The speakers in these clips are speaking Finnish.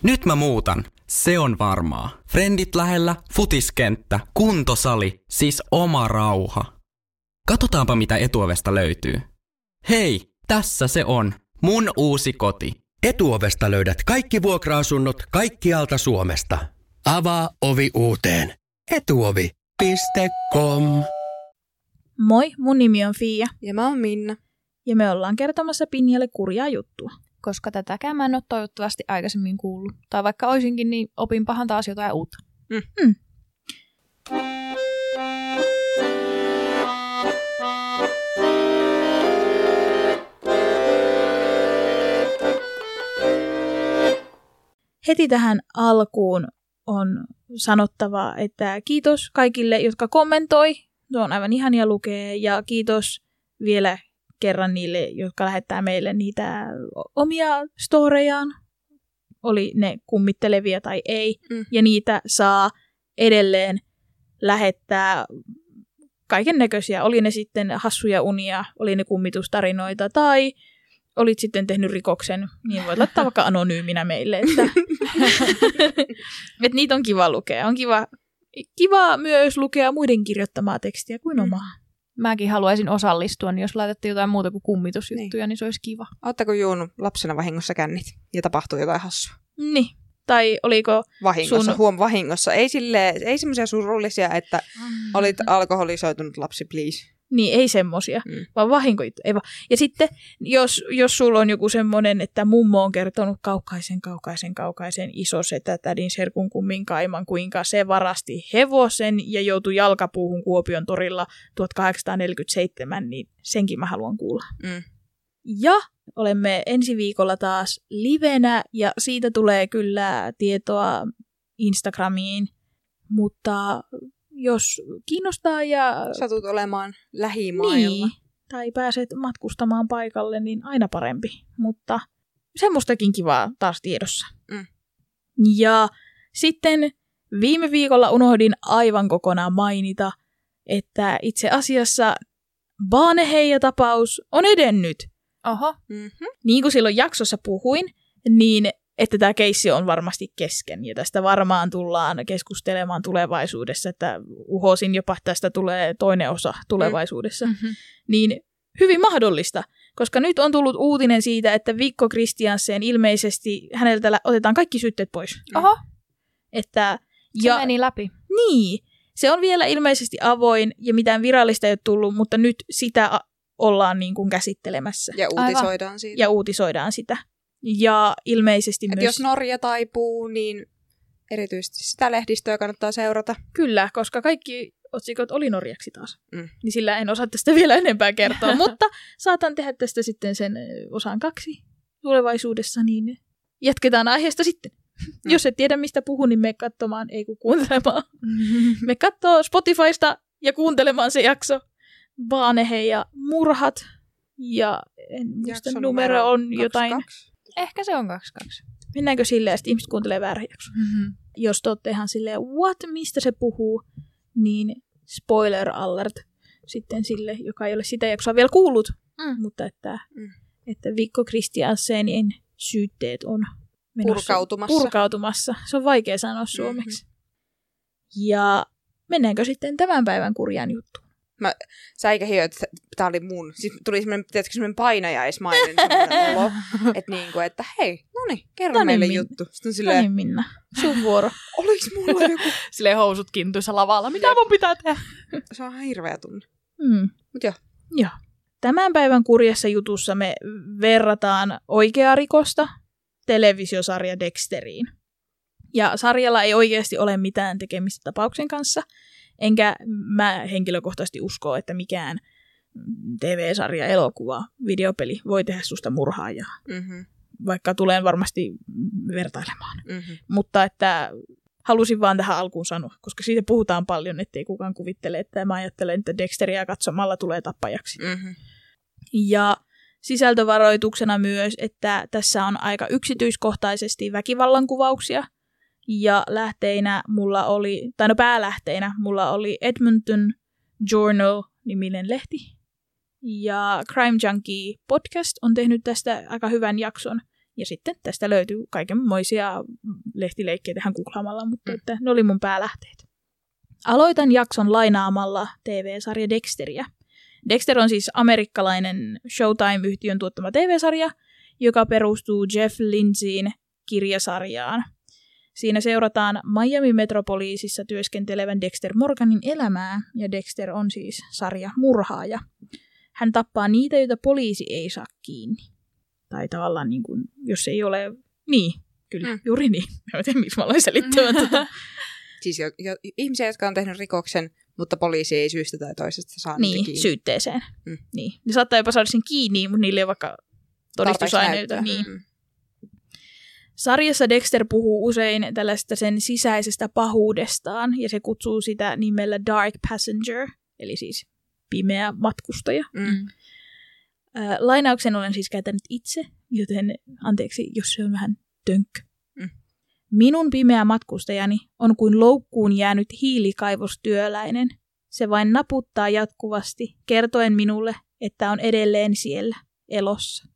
Nyt mä muutan. Se on varmaa. Frendit lähellä, futiskenttä, kuntosali, siis oma rauha. Katsotaanpa mitä Etuovesta löytyy. Hei, tässä se on. Mun uusi koti. Etuovesta löydät kaikki vuokra-asunnot kaikkialta Suomesta. Avaa ovi uuteen. Etuovi.com. Moi, mun nimi on Fia. Ja mä oon Minna. Ja me ollaan kertomassa Pinjalle kurjaa juttua. Koska tätäkään mä en ole toivottavasti aikaisemmin kuullut. Tai vaikka oisinkin, niin opinpahan taas jotain uutta. Heti tähän alkuun on sanottava, että kiitos kaikille, jotka kommentoi. Se on aivan ihania lukea. Ja kiitos vielä kerran niille, jotka lähettää meille niitä omia storejaan. Oli ne kummittelevia tai ei. Ja niitä saa edelleen lähettää kaiken näköisiä. Oli ne sitten hassuja unia, oli ne kummitustarinoita tai olit sitten tehnyt rikoksen, niin voit laittaa vaikka anonyyminä meille. Että niitä on kiva lukea. On kiva myös lukea muiden kirjoittamaa tekstiä kuin omaa. Mäkin haluaisin osallistua, niin jos laitatte jotain muuta kuin kummitusjuttuja, niin se olisi kiva. Ootteko juonut lapsena vahingossa kännit ja tapahtuu jotain hassua? Niin. Tai oliko vahingossa, vahingossa. Ei semmoisia surullisia, että olit alkoholisoitunut lapsi, please. Niin, ei semmosia, vaan vahinkoja. Ja sitten, jos sulla on joku semmoinen, että mummo on kertonut kaukaisen isosetätädin serkun kummin kaiman, kuinka se varasti hevosen ja joutui jalkapuuhun Kuopion torilla 1847, niin senkin mä haluan kuulla. Ja olemme ensi viikolla taas livenä ja siitä tulee kyllä tietoa Instagramiin, mutta jos kiinnostaa ja satut olemaan lähimailla. Niin, tai pääset matkustamaan paikalle, niin aina parempi. Mutta semmoistakin kivaa taas tiedossa. Ja sitten viime viikolla unohdin aivan kokonaan mainita, että itse asiassa Baaneheija-tapaus on edennyt. Oho. Niin kuin silloin jaksossa puhuin, niin että tämä keissi on varmasti kesken ja tästä varmaan tullaan keskustelemaan tulevaisuudessa, että uhosin jopa, että tästä tulee toinen osa tulevaisuudessa. Niin hyvin mahdollista, koska nyt on tullut uutinen siitä, että Viggo Kristiansen ilmeisesti häneltä otetaan kaikki syytteet pois. Oho. Että, se meni läpi. Niin, se on vielä ilmeisesti avoin ja mitään virallista ei ole tullut, mutta nyt sitä ollaan niin kuin käsittelemässä. Ja uutisoidaan siitä. Ja uutisoidaan sitä. Ja ilmeisesti myös jos Norja taipuu, niin erityisesti sitä lehdistöä kannattaa seurata. Kyllä, koska kaikki otsikot oli norjaksi taas. Niin sillä en osaa tästä vielä enempää kertoa, mutta saatan tehdä tästä sitten sen osan 2 tulevaisuudessa, niin jatketaan aiheesta sitten. Jos et tiedä mistä puhun, niin me katsomaan, ei kun kuuntelemaan. Me katsoo Spotifysta ja kuuntelemaan se jakso. Baaneheija murhat ja en muista numero on 22. Jotain. Ehkä se on 22. Mennäänkö silleen, että ihmiset kuuntelee väärän jakson? Jos te olette ihan silleen, what, mistä se puhuu, niin spoiler alert sitten sille, joka ei ole sitä jaksoa vielä kuullut. Mutta että Viggo Kristiansenin syytteet on purkautumassa. Se on vaikea sanoa suomeksi. Ja mennäänkö sitten tämän päivän kurjaan juttuun? Mä säikähin jo, että tää oli mun. Siis tuli semmoinen painajaismainen semmoinen olo, että hei, noniin, kerro meille juttu. Sitten silleen, noniin Minna, sun vuoro. Oliks mulla joku? Silleen housut kintuissa lavalla, mitä mun pitää tehdä? Se on ihan hirveä tunne. Mut joo. Tämän päivän kurjassa jutussa me verrataan oikeaa rikosta televisiosarja Dexteriin. Ja sarjalla ei oikeasti ole mitään tekemistä tapauksen kanssa. Enkä mä henkilökohtaisesti usko, että mikään TV-sarja, elokuva, videopeli voi tehdä susta murhaajaa. Vaikka tulen varmasti vertailemaan. Mutta että halusin vaan tähän alkuun sanoa, koska siitä puhutaan paljon, ettei kukaan kuvittele, että mä ajattelen, että Dexteria katsomalla tulee tappajaksi. Ja sisältövaroituksena myös, että tässä on aika yksityiskohtaisesti väkivallan kuvauksia. Ja lähteinä päälähteinä mulla oli Edmonton Journal-niminen lehti. Ja Crime Junkie podcast on tehnyt tästä aika hyvän jakson. Ja sitten tästä löytyy kaikenmoisia lehtileikkejä tähän googlaamalla, mutta että ne oli mun päälähteet. Aloitan jakson lainaamalla TV-sarja Dexteriä. Dexter on siis amerikkalainen Showtime-yhtiön tuottama TV-sarja, joka perustuu Jeff Lindseyin kirjasarjaan. Siinä seurataan Miami Metropoliisissa työskentelevän Dexter Morganin elämää, ja Dexter on siis sarjamurhaaja. Hän tappaa niitä, joita poliisi ei saa kiinni. Tai tavallaan, niin kuin, jos ei ole... Niin, kyllä, juuri niin. Mä en tiedä, miksi mä aloin selittämään Siis ihmisiä, jotka on tehnyt rikoksen, mutta poliisi ei syystä tai toisesta saa niitä kiinni. Syytteeseen. Niin. Ne saattaa jopa saada sen kiinni, mutta niillä ei ole vaikka todistusaineita. Niin. Sarjassa Dexter puhuu usein tällaista sen sisäisestä pahuudestaan, ja se kutsuu sitä nimellä Dark Passenger, eli siis pimeä matkustaja. Lainauksen olen siis käyttänyt itse, joten anteeksi, jos se on vähän tönkkö. Minun pimeä matkustajani on kuin loukkuun jäänyt hiilikaivostyöläinen. Se vain naputtaa jatkuvasti, kertoen minulle, että on edelleen siellä, elossa.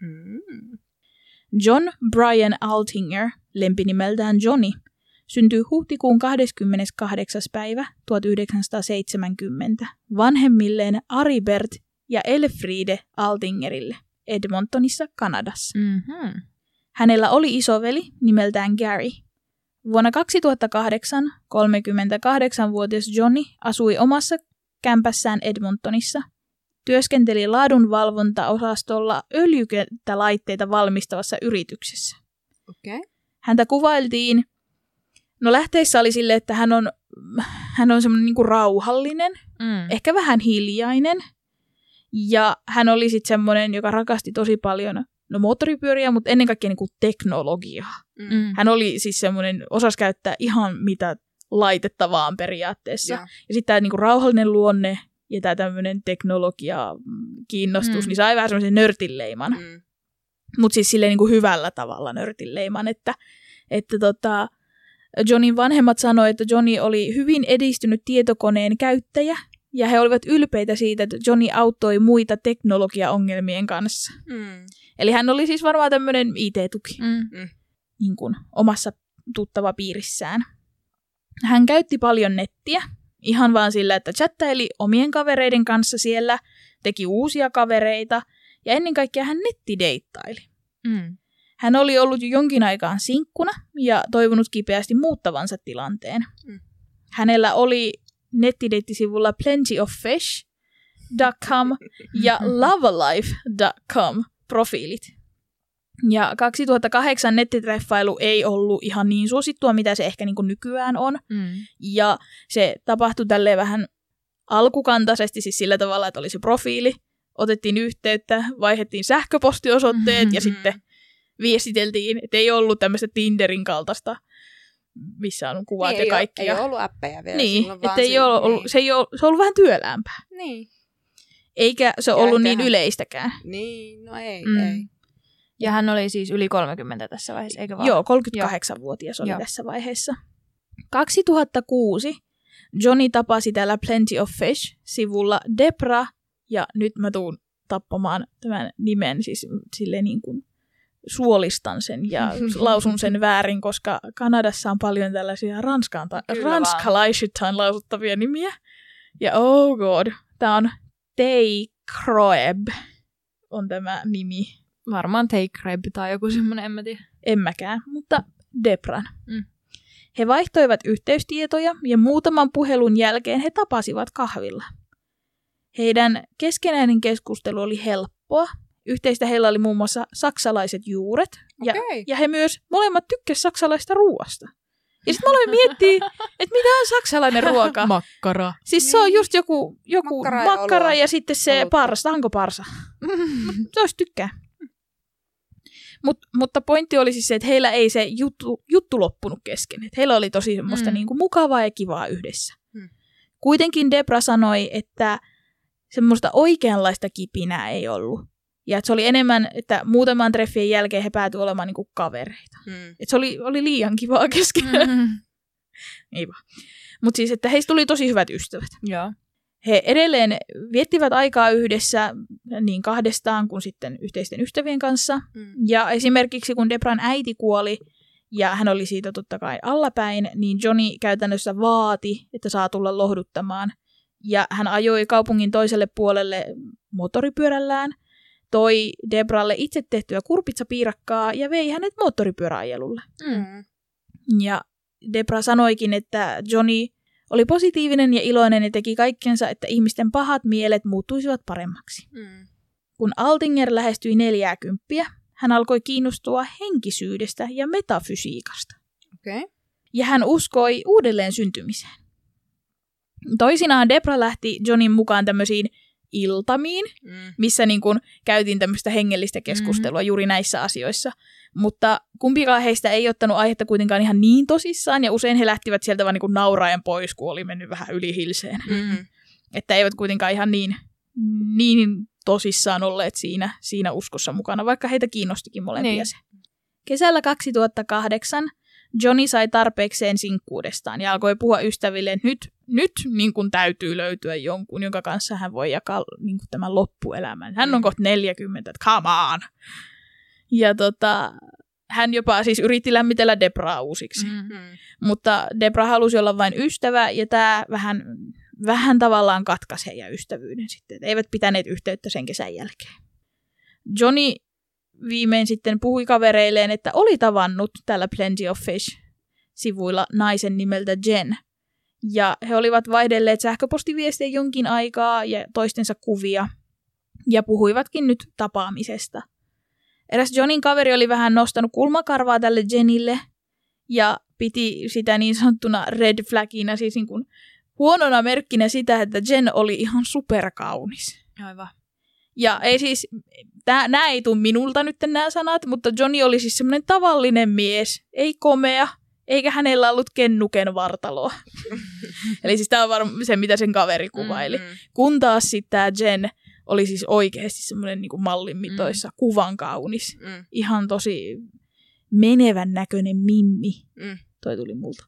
John Brian Altinger, lempinimeltään Johnny, syntyi huhtikuun 28. päivä 1970 vanhemmilleen Aribert ja Elfriede Altingerille Edmontonissa, Kanadassa. Hänellä oli isoveli nimeltään Gary. Vuonna 2008 38-vuotias Johnny asui omassa kämpässään Edmontonissa. Työskenteli laadunvalvontaosastolla öljykenttälaitteita valmistavassa yrityksessä. Okay. Häntä kuvailtiin, lähteissä oli sille, että hän on semmoinen niinku rauhallinen, ehkä vähän hiljainen. Ja hän oli sitten semmoinen, joka rakasti tosi paljon moottoripyöriä, mutta ennen kaikkea niinku teknologiaa. Hän oli siis semmoinen, osasi käyttää ihan mitä laitetta vaan periaatteessa. Ja sitten tämä niinku rauhallinen luonne ja tämä tämmöinen teknologia-kiinnostus, niin sai vähän semmoisen nörtinleiman. Mutta siis silleen niinku hyvällä tavalla nörtinleiman, että Johnin vanhemmat sanoivat, että Johnny oli hyvin edistynyt tietokoneen käyttäjä, ja he olivat ylpeitä siitä, että Johnny auttoi muita teknologiaongelmien kanssa. Eli hän oli siis varmaan tämmöinen IT-tuki niin kuin omassa tuttavapiirissään. Hän käytti paljon nettiä, ihan vaan sillä, että chattaili omien kavereiden kanssa siellä, teki uusia kavereita, ja ennen kaikkea hän nettideittaili. Hän oli ollut jo jonkin aikaan sinkkuna ja toivonut kipeästi muuttavansa tilanteen. Hänellä oli nettideittisivulla plentyoffish.com ja lovealife.com profiilit. Ja 2008 nettitreffailu ei ollut ihan niin suosittua, mitä se ehkä niin kuin nykyään on. Ja se tapahtui tälleen vähän alkukantaisesti, siis sillä tavalla, että oli se profiili, otettiin yhteyttä, vaihdettiin sähköpostiosoitteet ja sitten viestiteltiin, että ei ollut tämmöistä Tinderin kaltaista, missä on kuvat ja kaikkia. Ei ollut appeja vielä. Niin, että ei ollut, se on ollut vähän työlämpää. Niin. Eikä se ollut niin yleistäkään. Niin, no ei. Ja hän oli siis yli 30 tässä vaiheessa, eikö vaan? Joo, 38-vuotias oli tässä vaiheessa. 2006 Johnny tapasi täällä Plenty of Fish-sivulla Debra, ja nyt mä tuun tappamaan tämän nimen, siis silleen niin kuin suolistan sen ja lausun sen väärin, koska Kanadassa on paljon tällaisia ranskalaisittain lausuttavia nimiä. Ja oh god, tää on Tay Kroeb on tämä nimi. Varmaan Tay Kroeb tai joku semmoinen, en mä tiedä. En mäkään, mutta Debran. He vaihtoivat yhteystietoja ja muutaman puhelun jälkeen he tapasivat kahvilla. Heidän keskenäinen keskustelu oli helppoa. Yhteistä heillä oli muun muassa saksalaiset juuret. Ja he myös molemmat tykkäsivät saksalaista ruoasta. Ja sitten mä aloin miettiä, että mitä on saksalainen ruoka. Makkara. Siis se on just joku makkara ja sitten se parsa. Onko parsa? Se olisi tykkää. Mutta pointti oli siis se, että heillä ei se juttu loppunut kesken. Että heillä oli tosi semmoista niinku mukavaa ja kivaa yhdessä. Kuitenkin Debra sanoi, että semmoista oikeanlaista kipinää ei ollut. Ja että se oli enemmän, että muutaman treffien jälkeen he päätyi olemaan niinku kavereita. Että se oli liian kivaa keskenään. Ei vaan. Mutta siis, että heistä tuli tosi hyvät ystävät. Joo. He edelleen viettivät aikaa yhdessä niin kahdestaan kuin sitten yhteisten ystävien kanssa. Ja esimerkiksi kun Debran äiti kuoli, ja hän oli siitä totta kai allapäin, niin Johnny käytännössä vaati, että saa tulla lohduttamaan. Ja hän ajoi kaupungin toiselle puolelle moottoripyörällään, toi Debralle itse tehtyä kurpitsapiirakkaa ja vei hänet moottoripyöräajelulle. Ja Debra sanoikin, että Johnny oli positiivinen ja iloinen ja teki kaikkensa, että ihmisten pahat mielet muuttuisivat paremmaksi. Kun Altinger lähestyi 40, hän alkoi kiinnostua henkisyydestä ja metafysiikasta. Okay. Ja hän uskoi uudelleen syntymiseen. Toisinaan Debra lähti Johnin mukaan tämmöisiin iltamiin, missä niin kuin käytiin tämmöistä hengellistä keskustelua juuri näissä asioissa. Mutta kumpikaan heistä ei ottanut aihetta kuitenkaan ihan niin tosissaan, ja usein he lähtivät sieltä vaan niin kuin nauraen pois, kun oli mennyt vähän yli hilseen. Että eivät kuitenkaan ihan niin tosissaan olleet siinä uskossa mukana, vaikka heitä kiinnostikin molempia se. Kesällä 2008 Johnny sai tarpeekseen sinkkuudestaan ja alkoi puhua ystäville, että nyt niin kuin täytyy löytyä jonkun, jonka kanssa hän voi jakaa niin kuin tämän loppuelämän. Hän on kohta 40, että come on! Ja hän jopa siis yritti lämmitellä Debraa uusiksi. Mutta Debra halusi olla vain ystävä, ja tämä vähän tavallaan katkaisi heidän ystävyyden sitten. Et eivät pitäneet yhteyttä sen kesän jälkeen. Johnny viimein sitten puhui kavereilleen, että oli tavannut tällä Plenty of Fish-sivuilla naisen nimeltä Jen. Ja he olivat vaihdelleet sähköpostiviestejä jonkin aikaa ja toistensa kuvia. Ja puhuivatkin nyt tapaamisesta. Eräs Johnin kaveri oli vähän nostanut kulmakarvaa tälle Jenille ja piti sitä niin sanottuna red flagina, siis niin kuin huonona merkkinä sitä, että Jen oli ihan superkaunis. Aivan. Ja ei siis, nämä ei tule minulta nyt nämä sanat, mutta Johnny oli siis semmoinen tavallinen mies, ei komea, eikä hänellä ollut kennuken vartaloa. Eli siis tämä on varmaan se, mitä sen kaveri kuvaili. Kun taas sitten tämä Jen oli siis oikeasti semmoinen niin kuin mallin mitoissa, kuvan kaunis. Ihan tosi menevän näköinen mimmi. Toi tuli multa.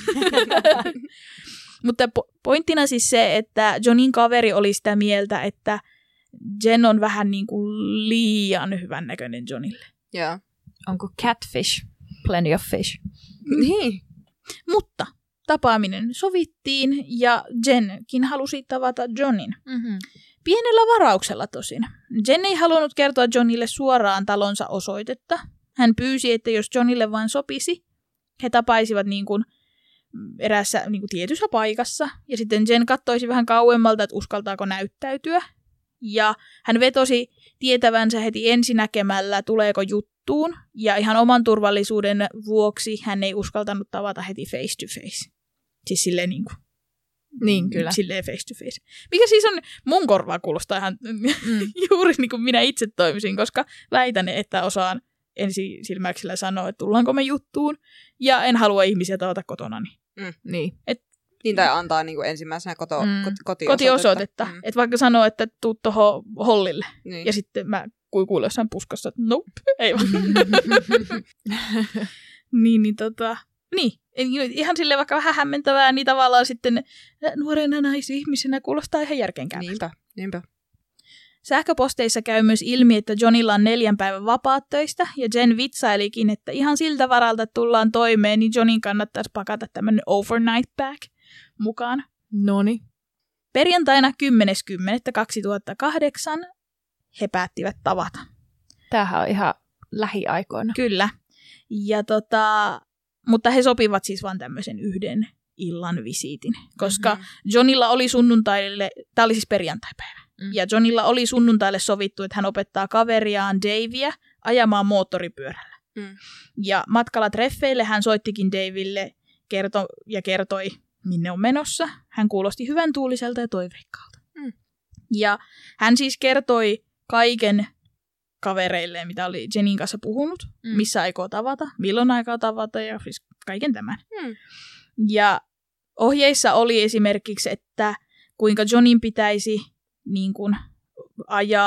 Mutta pointtina siis se, että Johnin kaveri oli sitä mieltä, että Jen on vähän niin kuin liian hyvän näköinen Johnille. Yeah. Onko catfish plenty of fish? Niin. Mutta tapaaminen sovittiin ja Jenkin halusi tavata Johnin. Pienellä varauksella tosin. Jen ei halunnut kertoa Johnille suoraan talonsa osoitetta. Hän pyysi, että jos Johnille vain sopisi, he tapaisivat niin kuin eräässä niin kuin tietyssä paikassa. Ja sitten Jen katsoisi vähän kauemmalta, että uskaltaako näyttäytyä. Ja hän vetosi tietävänsä heti ensinäkemällä, tuleeko juttuun. Ja ihan oman turvallisuuden vuoksi hän ei uskaltanut tavata heti face to face. Siis silleen niin kyllä. Silleen face to face. Mikä siis on, mun korvaa kuulostaa ihan juuri niin kuin minä itse toimisin, koska väitän, että osaan ensisilmäyksellä sanoa, että tullaanko me juttuun. Ja en halua ihmisiä tavata kotonani. Niin. Niin, tai antaa niin kuin ensimmäisenä kotiosoitetta. Että vaikka sanoo, että tuu tohon hollille. Niin. Ja sitten mä kuulen jossain puskassa, että nope, ei vaan. Niin, ihan silleen vaikka vähän hämmentävää, niin tavallaan sitten nuorena naisihmisenä kuulostaa ihan järkeenkäyvältä. Niinpä. Sähköposteissa käy myös ilmi, että Johnilla on 4 päivän vapaat töistä, ja Jen vitsailikin, että ihan siltä varalta, että tullaan toimeen, niin Johnin kannattaisi pakata tämmöinen overnight bag mukaan. Noniin. Perjantaina 10.10.2008 he päättivät tavata. Tämähän on ihan lähiaikoina. Kyllä. Ja mutta he sopivat siis vain tämmöisen yhden illan visiitin, koska Johnilla oli sunnuntaille, tämä oli siis perjantaipäivä, ja Johnilla oli sunnuntaille sovittu, että hän opettaa kaveriaan Davia ajamaan moottoripyörällä. Ja matkalla treffeille hän soittikin Daville kertoi, minne on menossa. Hän kuulosti hyvän tuuliselta ja toiveikkaalta. Ja hän siis kertoi kaiken kavereilleen, mitä oli Jenin kanssa puhunut, missä aikoo tavata, milloin aikoo tavata ja siis kaiken tämän. Ja ohjeissa oli esimerkiksi, että kuinka Johnin pitäisi niin kuin ajaa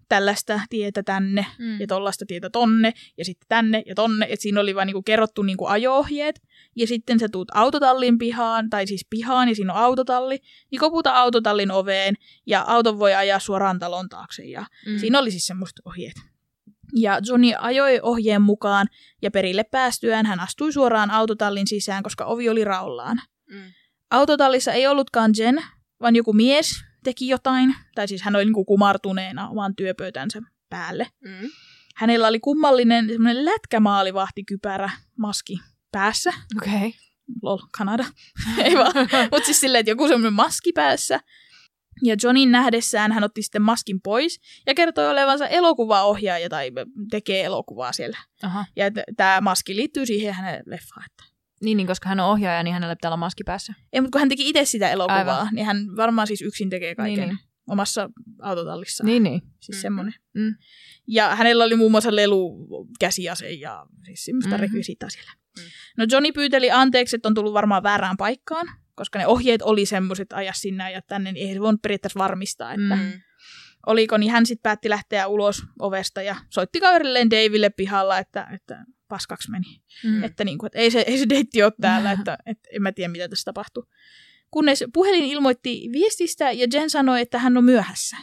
tällaista tietä tänne ja tollaista tietä tonne ja sitten tänne ja tonne. Et siinä oli vaan niinku kerrottu niinku ajo-ohjeet. Ja sitten sä tuut autotallin pihaan, tai siis pihaan ja siinä on autotalli. Niin koputa autotallin oveen ja auton voi ajaa suoraan talon taakse. Ja siinä oli siis semmoista ohjeet. Ja Johnny ajoi ohjeen mukaan ja perille päästyään hän astui suoraan autotallin sisään, koska ovi oli raollaan. Autotallissa ei ollutkaan Jen, vaan joku mies teki jotain. Tai siis hän oli niinku kumartuneena oman työpöytänsä päälle. Hänellä oli kummallinen semmoinen lätkämaalivahtikypärä maski päässä. Okei. Lol, Kanada. Ei vaan. Mutta siis silleen, että joku semmoinen maski päässä. Ja Johnin nähdessään hän otti sitten maskin pois ja kertoi olevansa elokuvaohjaaja tai tekee elokuvaa siellä. Aha. Ja tämä maski liittyy siihen hänen leffaan. Niin, koska hän on ohjaaja, niin hänellä pitää olla maski päässä. Ei, mutta kun hän teki itse sitä elokuvaa, Aivan. niin hän varmaan siis yksin tekee kaiken Niin. omassa autotallissaan. Niin. Siis semmoinen. Ja hänellä oli muun muassa lelukäsiase ja siis semmoista rekvisiittaa siellä. No Johnny pyyteli anteeksi, että on tullut varmaan väärään paikkaan, koska ne ohjeet oli semmoiset aja sinne ja tänne, niin ei se voinut periaatteessa varmistaa, että oliko, niin hän sitten päätti lähteä ulos ovesta ja soitti kaverilleen Daville pihalla, että paskaksi meni. Että, niin kuin, että ei se deitti ole täällä, että en mä tiedä, mitä tässä tapahtuu. Kunnes puhelin ilmoitti viestistä ja Jen sanoi, että hän on myöhässä.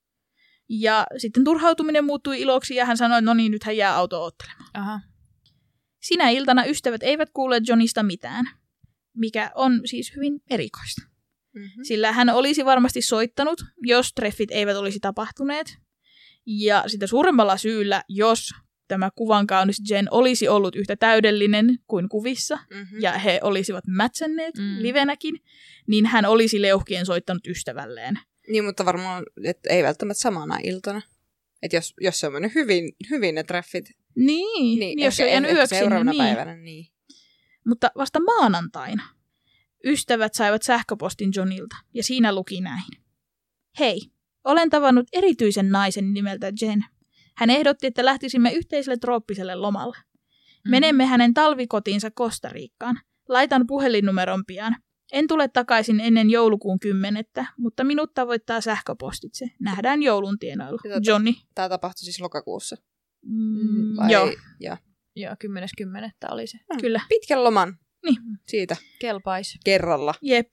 Ja sitten turhautuminen muuttui iloksi ja hän sanoi, että no niin, nyt hän jää autoon ottelemaan. Aha. Sinä iltana ystävät eivät kuulleet Johnnysta mitään, mikä on siis hyvin erikoista. Sillä hän olisi varmasti soittanut, jos treffit eivät olisi tapahtuneet. Ja sitä suuremmalla syyllä, jos tämä kuvan kaunis Jen olisi ollut yhtä täydellinen kuin kuvissa, ja he olisivat mätsänneet livenäkin, niin hän olisi leuhkien soittanut ystävälleen. Niin, mutta varmaan että ei välttämättä samana iltana. Että jos se on mennyt hyvin ne treffit. Niin jos se on jäänyt yöksi seuraavana sinne, päivänä, niin. Mutta vasta maanantaina ystävät saivat sähköpostin Johnilta, ja siinä luki näin. Hei, olen tavannut erityisen naisen nimeltä Jen. Hän ehdotti, että lähtisimme yhteiselle trooppiselle lomalle. Menemme hänen talvikotiinsa Kostarikkaan. Laitan puhelinnumeron pian. En tule takaisin ennen joulukuun 10, mutta minut tavoittaa sähköpostitse. Nähdään joulun tienoilla. Johnny. Tämä tapahtui siis lokakuussa. Joo. Joo, 10.10. oli se. Kyllä. Pitkän loman. Niin. Siitä. Kelpais. Kerralla. Jep.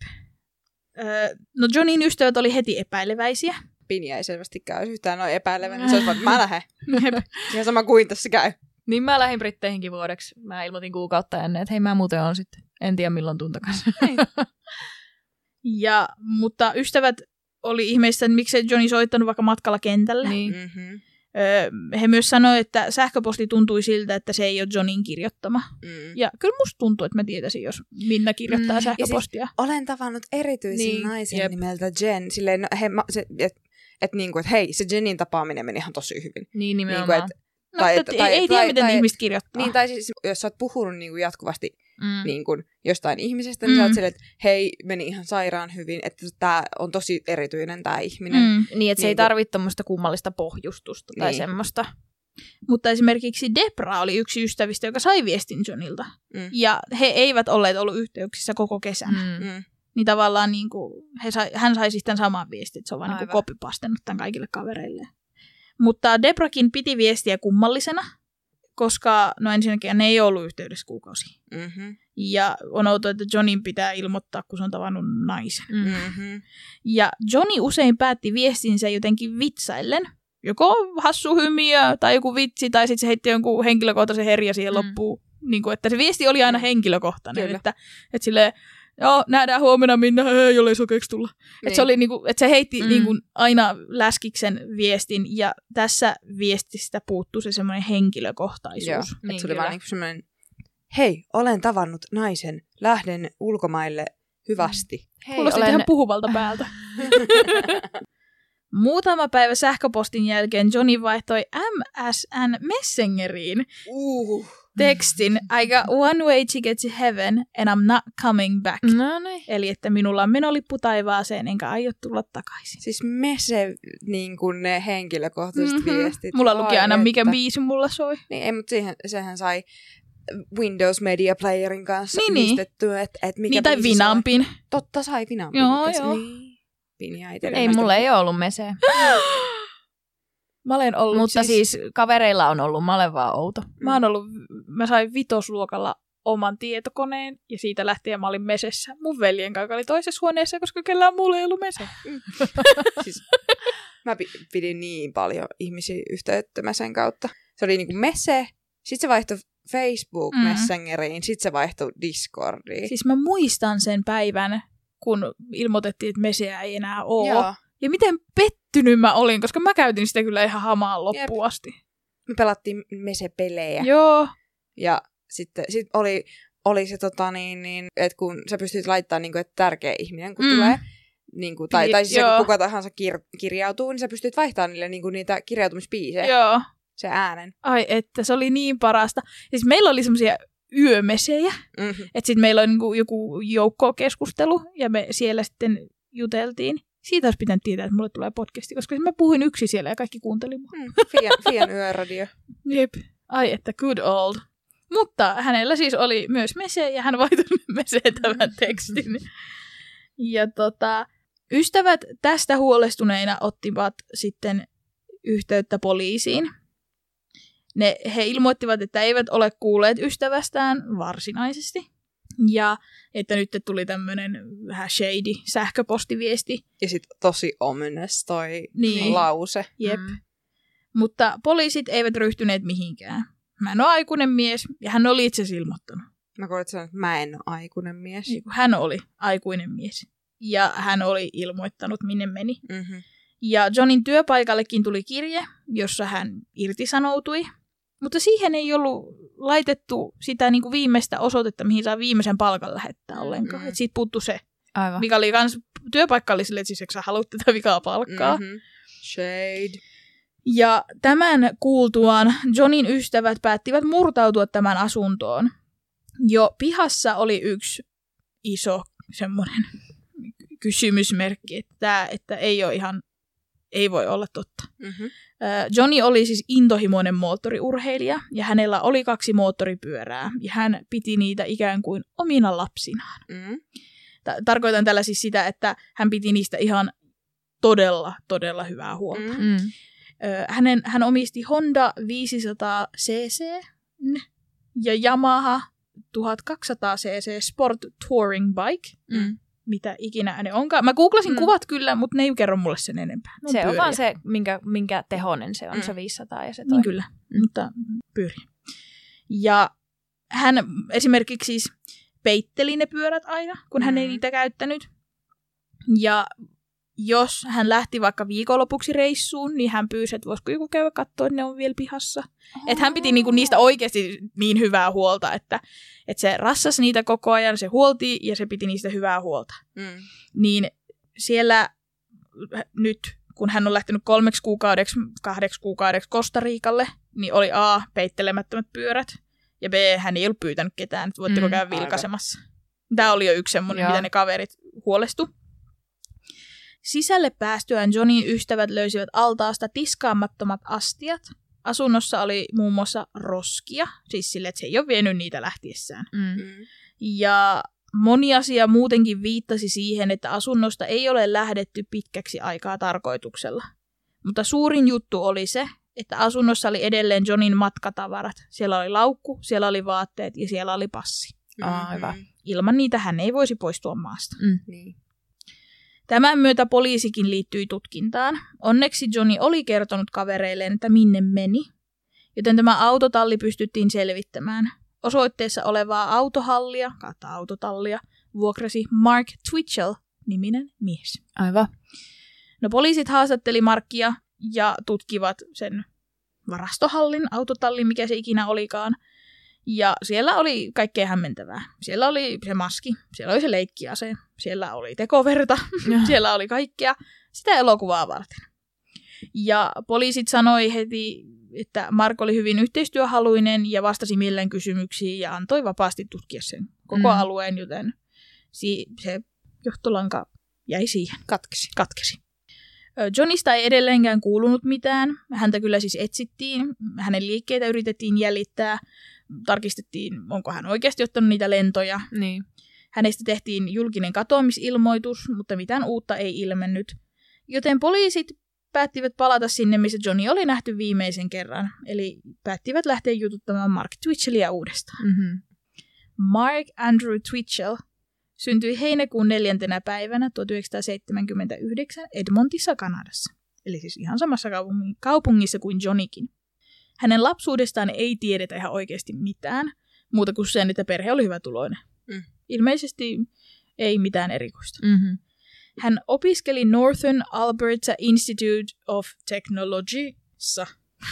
No Johnin ystävät oli heti epäileväisiä. Pinja ei selvästikään yhtään noin epäilevä, niin se olisi vaan, että mä lähden. Jep. Ihan sama kuin tässä käy. Niin mä lähdin Britteihinkin vuodeksi. Mä ilmoitin kuukautta ennen, että hei mä muuten on sitten. En tiedä milloin tuun takaisin. Mutta ystävät oli ihmeissään, että miksei Johnny soittanut vaikka matkalla kentälle. Niin. He myös sanoivat, että sähköposti tuntui siltä, että se ei ole Johnin kirjoittama. Ja kyllä musta tuntuu, että mä tietäisin, jos Minna kirjoittaa sähköpostia. Siis, olen tavannut erityisen naisen nimeltä Jen. Silleen, no, niinku, että hei, se Jenin tapaaminen meni ihan tosi hyvin. Niin nimenomaan. Ei tiedä, miten ihmiset kirjoittaa. Niin, tai siis, jos sä oot puhunut niinku jatkuvasti niinku, jostain ihmisestä, niin sä oot silleen, että hei, meni ihan sairaan hyvin, että tää on tosi erityinen tää ihminen. Niin, että se ei tarvitse tommoista kummallista pohjustusta tai semmoista. Mutta esimerkiksi Debra oli yksi ystävistä, joka sai viestin Johnilta. Ja he eivät olleet ollut yhteyksissä koko kesän. Niin tavallaan niinku, hän sai siis tämän saman viestin, että se on vaan niinku copypastannut tämän kaikille kavereille. Mutta Debrakin piti viestiä kummallisena, koska no ensinnäkin ne ei ollut yhteydessä kuukausia. Ja on outoa, että Johnin pitää ilmoittaa, kun se on tavannut naisen. Ja Johnny usein päätti viestinsä jotenkin vitsaillen. Joko hassu hymiö tai joku vitsi, tai sitten se heitti jonkun henkilökohtaisen herja siihen loppuun. Niin kuin, että se viesti oli aina henkilökohtainen. Että silleen, joo, nähdään huomenna Minna, jollei sokeeksi tulla. Että se oli niinku, että se heitti niinku aina läskiksen viestin, ja tässä viestistä puuttui se semmoinen henkilökohtaisuus. Joo, että se oli vaan niinku semmoinen, hei, olen tavannut naisen, lähden ulkomaille hyvästi. Kuulosti ihan puhuvalta päältä. Muutama päivä sähköpostin jälkeen Johnny vaihtoi MSN Messengeriin tekstin I got one way to get to heaven and I'm not coming back. No niin. Eli että minulla on menolippu taivaaseen enkä aio tulla takaisin. Siis niin kuin ne henkilökohtaiset viestit. Mulla luki aina mikä biisi mulla soi. Niin, ei, mutta sehän sai Windows Media Playerin kanssa yhdistettyä, että mikä niin, tai Vinampin. Totta, sai Vinampin. Joo. Niin. Ei, mulla ei ole ollut meseä. Mä olen ollut Mutta siis kavereilla on ollut, mä olen vaan outo. Mä sain 5. luokalla oman tietokoneen ja siitä lähtien mä olin mesessä mun veljen kanssa, oli toisessa huoneessa, koska kellään muulla ei ollut mese. Siis, mä pidin niin paljon ihmisiä yhteyttä mesen kautta. Se oli niinku mese, sit se vaihtoi Facebook Messengeriin, sit se vaihtoi Discordiin. Siis mä muistan sen päivän, kun ilmoitettiin, että meseä ei enää ole. Joo. Ja miten pettynyt mä olin, koska mä käytin sitä kyllä ihan hamaan loppuun asti. Me pelattiin mese-pelejä. Joo. Ja sitten oli se, että kun sä pystyt laittamaan, niin kuin, että tärkeä ihminen, kun tulee, niin kuin, tai siis kun kuka tahansa kirjautuu, niin sä pystyt vaihtamaan niille niin kuin, niitä kirjautumispiisejä. Joo. Se äänen. Ai että, se oli niin parasta. Siis meillä oli semmoisia yömesejä, että sitten meillä oli niin joku joukkokeskustelu, ja me siellä sitten juteltiin. Siitä olisi pitänyt tietää, että mulle tulee podcasti, koska mä puhuin yksin siellä ja kaikki kuunteli mua. Fian yöradio. Jep. Ai että, good old. Mutta hänellä siis oli myös mese, ja hän vaihtoi meseen tämän tekstin. Ja ystävät tästä huolestuneina ottivat sitten yhteyttä poliisiin. He ilmoittivat, että eivät ole kuulleet ystävästään varsinaisesti. Ja että nyt tuli tämmöinen vähän shady sähköpostiviesti. Ja sitten tosi ominous toi lause. Jep. Mutta poliisit eivät ryhtyneet mihinkään. Mä en ole aikuinen mies, ja hän oli itse ilmoittanut. Mä koet sanoa, että mä en ole aikuinen mies. Hän oli aikuinen mies. Ja hän oli ilmoittanut, minne meni. Ja Johnin työpaikallekin tuli kirje, jossa hän irtisanoutui. Mutta siihen ei ollut laitettu sitä niin kuin viimeistä osoitetta, mihin saa viimeisen palkan lähettää ollenkaan. Että siitä puuttui se. Aivan. Mikä oli kans työpaikka oli sille, että siis eikö sä halua tätä vikaa palkkaa. Shade. Ja tämän kuultuaan Johnin ystävät päättivät murtautua tämän asuntoon. Jo pihassa oli yksi iso semmoinen kysymysmerkki, että ei ole ihan, ei voi olla totta. Johnny oli siis intohimoinen moottoriurheilija ja hänellä oli 2 moottoripyörää ja hän piti niitä ikään kuin omina lapsinaan. Tarkoitan tällä siis sitä, että hän piti niistä ihan todella hyvää huolta. Hän omisti Honda 500cc ja Yamaha 1200cc Sport Touring Bike. Mitä ikinä ne onkaan. Mä googlasin kuvat kyllä, mutta ne ei kerro mulle sen enempää. Se pyöriä. On vaan se, minkä tehonen se on, se 500 ja se toi. Niin kyllä, mutta pyöriä. Ja hän esimerkiksi siis peitteli ne pyörät aina, kun hän ei niitä käyttänyt. Ja jos hän lähti vaikka viikonlopuksi reissuun, niin hän pyysi, että voisiko joku käydä katsoa, että ne on vielä pihassa. Että hän piti niinku niistä oikeasti niin hyvää huolta, että se rassasi niitä koko ajan, se huolti ja se piti niistä hyvää huolta. Niin siellä nyt, kun hän on lähtenyt 3 kuukaudeksi, 2 kuukaudeksi Costa Ricalle, niin oli A, peittelemättömät pyörät, ja B, hän ei ollut pyytänyt ketään, että voitteko käydä vilkaisemassa. Tämä oli jo yksi semmoinen, mitä ne kaverit huolestu. Sisälle päästyään Johnin ystävät löysivät altaasta tiskaamattomat astiat. Asunnossa oli muun muassa roskia, siis sille, että se ei ole vienyt niitä lähtiessään. Ja moni asia muutenkin viittasi siihen, että asunnosta ei ole lähdetty pitkäksi aikaa tarkoituksella. Mutta suurin juttu oli se, että asunnossa oli edelleen Johnin matkatavarat. Siellä oli laukku, siellä oli vaatteet ja siellä oli passi. Aivan. Ilman niitä hän ei voisi poistua maasta. Niin. Tämän myötä poliisikin liittyi tutkintaan. Onneksi Johnny oli kertonut kavereilleen, että minne meni, joten tämä autotalli pystyttiin selvittämään. Osoitteessa olevaa autotallia vuokrasi Mark Twitchell-niminen mies. Aivan. No poliisit haastatteli Markia ja tutkivat sen varastohallin, autotallin, mikä se ikinä olikaan. Ja siellä oli kaikkea hämmentävää. Siellä oli se maski, siellä oli se leikkiase, siellä oli tekoverta, siellä oli kaikkea sitä elokuvaa varten. Ja poliisit sanoi heti, että Mark oli hyvin yhteistyöhaluinen ja vastasi mielellään kysymyksiin ja antoi vapaasti tutkia sen koko alueen, joten se johtolanka jäi siihen. Katkesi. Johnista ei edelleenkään kuulunut mitään. Häntä kyllä siis etsittiin. Hänen liikkeitä yritettiin jäljittää. Tarkistettiin, onko hän oikeasti ottanut niitä lentoja. Niin. Hänestä tehtiin julkinen katoamisilmoitus, mutta mitään uutta ei ilmennyt. Joten poliisit päättivät palata sinne, missä Johnny oli nähty viimeisen kerran. Eli päättivät lähteä jututtamaan Mark Twitchellia uudestaan. Mm-hmm. Mark Andrew Twitchell syntyi heinäkuun 4. päivänä 1979 Edmontissa, Kanadassa. Eli siis ihan samassa kaupungissa kuin Johnnykin. Hänen lapsuudestaan ei tiedetä ihan oikeasti mitään, muuta kuin sen, että perhe oli hyvätuloinen. Ilmeisesti ei mitään erikoista. Mm-hmm. Hän opiskeli Northern Alberta Institute of Technologyssa.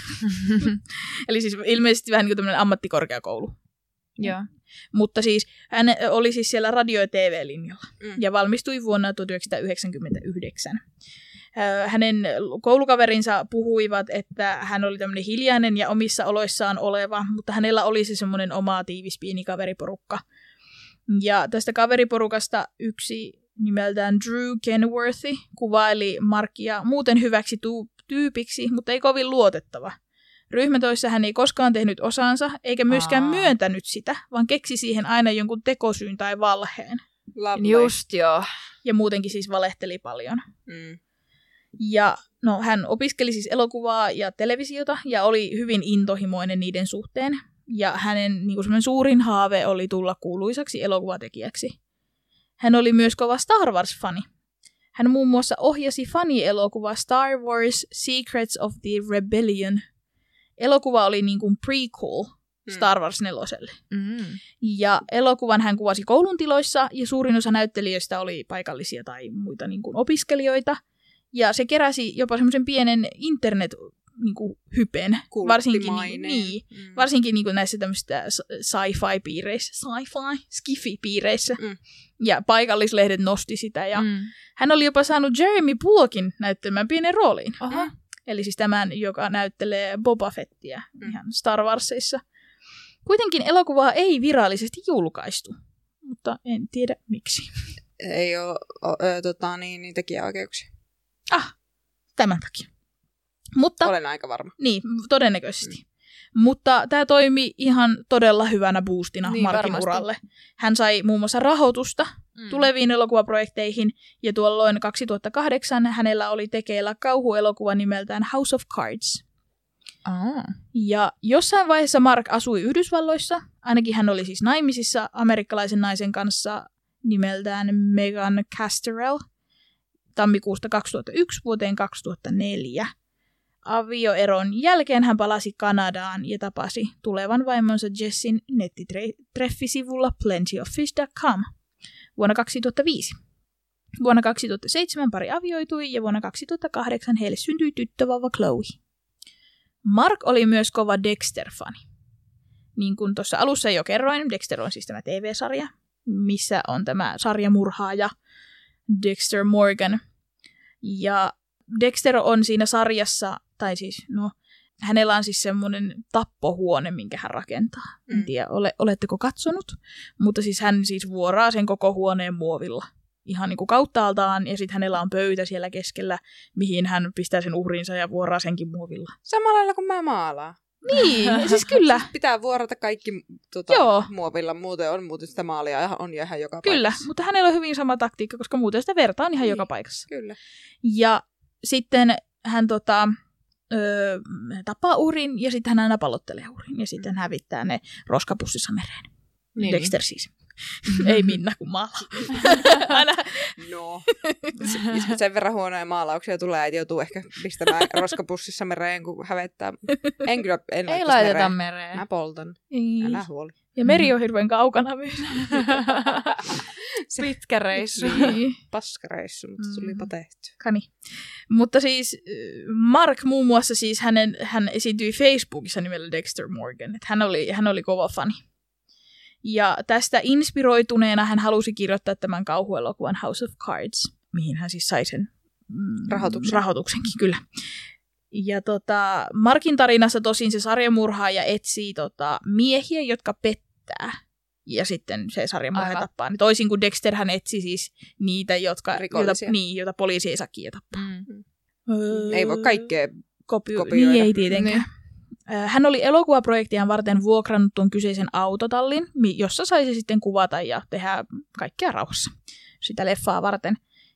Eli siis ilmeisesti vähän niin kuin tämmöinen ammattikorkeakoulu. Joo. Mutta siis hän oli siis siellä radio- ja TV-linjalla ja valmistui vuonna 1999. Hänen koulukaverinsa puhuivat, että hän oli tämmöinen hiljainen ja omissa oloissaan oleva, mutta hänellä oli se semmoinen oma tiivis pieni kaveriporukka. Ja tästä kaveriporukasta yksi nimeltään Drew Kenworthy kuvaili Markia muuten hyväksi tyypiksi, mutta ei kovin luotettava. Ryhmätöissä hän ei koskaan tehnyt osansa, eikä myöskään myöntänyt sitä, vaan keksi siihen aina jonkun tekosyyn tai valheen. Lovely. Just joo. Ja muutenkin siis valehteli paljon. Ja no, hän opiskeli siis elokuvaa ja televisiota ja oli hyvin intohimoinen niiden suhteen. Ja hänen niin kuin suurin haave oli tulla kuuluisaksi elokuvatekijäksi. Hän oli myös kova Star Wars-fani. Hän muun muassa ohjasi fani-elokuva Star Wars Secrets of the Rebellion. Elokuva oli niin kuin prequel Star Wars 4:lle. Ja elokuvan hän kuvasi koulun tiloissa ja suurin osa näyttelijöistä oli paikallisia tai muita niin kuin opiskelijoita. Ja se keräsi jopa semmoisen pienen internet-hypen, varsinkin niin kuin näissä tämmöisissä sci-fi-piireissä, skifi-piireissä. Ja paikallislehdet nosti sitä. Ja hän oli jopa saanut Jeremy Bulkin näyttämään pienen rooliin. Eli siis tämän, joka näyttelee Boba Fettiä ihan Star Warsissa. Kuitenkin elokuvaa ei virallisesti julkaistu, mutta en tiedä miksi. Ei ole tekijäoikeuksia. Tämän takia. Mutta, olen aika varma. Niin, todennäköisesti. Mutta tämä toimi ihan todella hyvänä boostina Markin uralle. Hän sai muun muassa rahoitusta tuleviin elokuvaprojekteihin, ja tuolloin 2008 hänellä oli tekeillä kauhuelokuva nimeltään House of Cards. Ja jossain vaiheessa Mark asui Yhdysvalloissa, ainakin hän oli siis naimisissa amerikkalaisen naisen kanssa nimeltään Megan Casterell tammikuusta 2001 vuoteen 2004. Avioeron jälkeen hän palasi Kanadaan ja tapasi tulevan vaimonsa Jessin nettitreffisivulla plentyoffish.com vuonna 2005. Vuonna 2007 pari avioitui ja vuonna 2008 heille syntyi tyttövauva Chloe. Mark oli myös kova Dexter-fani. Niin kuin tuossa alussa jo kerroin, Dexter on siis tämä TV-sarja, missä on tämä sarjamurhaaja Dexter Morgan. Ja Dexter on siinä sarjassa, tai siis hänellä on siis semmoinen tappohuone, minkä hän rakentaa. En tiedä, oletteko katsonut, mutta siis hän siis vuoraa sen koko huoneen muovilla. Ihan niin kuin kauttaaltaan, ja sitten hänellä on pöytä siellä keskellä, mihin hän pistää sen uhrinsa ja vuoraa senkin muovilla. Samalla lailla kuin mä maalaan. Niin, siis kyllä. Siis pitää vuorata kaikki muovilla, muuten sitä maalia on ihan joka paikassa. Kyllä, mutta hänellä on hyvin sama taktiikka, koska muuten sitä verta on ihan joka paikassa. Kyllä. Ja sitten hän tappaa uhrin, ja sitten hän aina pallottelee uhrin, ja sitten hän hävittää ne roskapussissa mereen. Niin. Dexter siis. Ei Minna, kun maalaa. No. Sen verran huonoja maalauksia tulee, että joutuu ehkä pistämään roskapussissa mereen, kun hävettää. Ei laiteta mereen. Mä poltan. Älä huoli. Ja meri on hirveän kaukana myös. Pitkä reissu. Niin. Paskareissu, mutta tulipa tehty. Kani. Mutta siis Mark muun muassa siis hän esiintyi Facebookissa nimellä Dexter Morgan. Että hän oli kova fani. Ja tästä inspiroituneena hän halusi kirjoittaa tämän kauhuelokuvan House of Cards, mihin hän siis sai sen rahoituksenkin, kyllä. Ja Markin tarinassa tosin se sarjamurhaaja etsii miehiä, jotka pettää. Ja sitten se sarjamurhaaja tappaa. Niin toisin kuin Dexter, hän etsi siis niitä, joita poliisi ei saa tappaa. Ei voi kaikkea kopioida. Niin, ei tietenkään. Niin. Hän oli elokuvaprojektiaan varten vuokrannut tuon kyseisen autotallin, jossa saisi sitten kuvata ja tehdä kaikkea rauhassa sitä leffaa varten.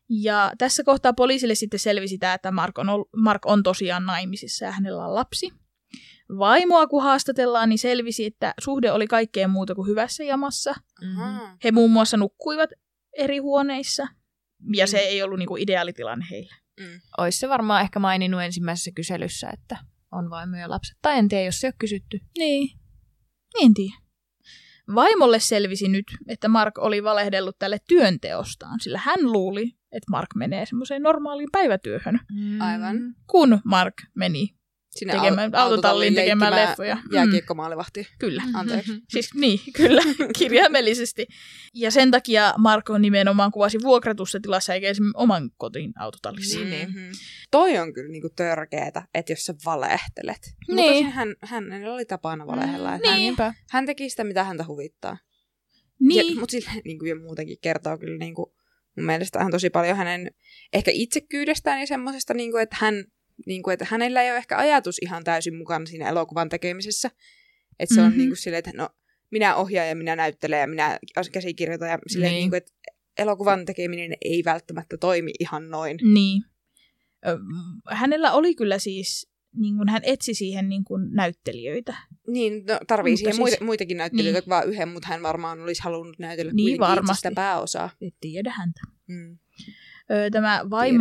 Ja tässä kohtaa poliisille sitten selvisi tämä, että Mark on tosiaan naimisissa ja hänellä on lapsi. Vaimoa kun haastatellaan, niin selvisi, että suhde oli kaikkea muuta kuin hyvässä jamassa. Mm-hmm. He muun muassa nukkuivat eri huoneissa ja se ei ollut niinku ideaalitilanne heille. Ois se varmaan ehkä maininnut ensimmäisessä kyselyssä, että on vaimo ja lapset. Tai en tiedä, jos se ei ole kysytty. Niin, en tiedä. Vaimolle selvisi nyt, että Mark oli valehdellut tälle työnteostaan, sillä hän luuli, että Mark menee semmoiseen normaaliin päivätyöhön. Aivan. Kun Mark meni Sinne tekemään autotalliin tekemään leffoja. Jääkiekkomaalivahti. Kyllä. Anteeksi. Siis niin, kyllä, kirjaimellisesti. Ja sen takia Mark on nimenomaan kuvasi vuokratussa tilassa eikä esimerkiksi oman kotiin autotallissa. Mm-hmm. Toi on kyllä niinku törkeetä, että jos sä valehtelet. Niin. Mutta hänellä oli tapana valehella. Niin. Hän teki sitä, mitä häntä huvittaa. Niin. Mutta silleen niinku jo muutenkin kertoo kyllä niinku, mun mielestä ihan tosi paljon hänen ehkä itsekyydestään ja semmosesta, niinku, että että hänellä ei ole ehkä ajatus ihan täysin mukana siinä elokuvan tekemisessä. Että se on niinku silleen, että no, minä ohjaan ja minä näyttelen ja minä käsikirjoitan ja silleen, niinku, että elokuvan tekeminen ei välttämättä toimi ihan noin. Niin. Hänellä oli kyllä siis, niin kuin hän etsi siihen niin kuin näyttelijöitä. Niin, no, tarvii siihen siis, muitakin näyttelijöitä kuin vaan yhden, mutta hän varmaan olisi halunnut näytellä niin kuitenkin itse sitä pääosaa. Et tiedä häntä. Mm. Tämä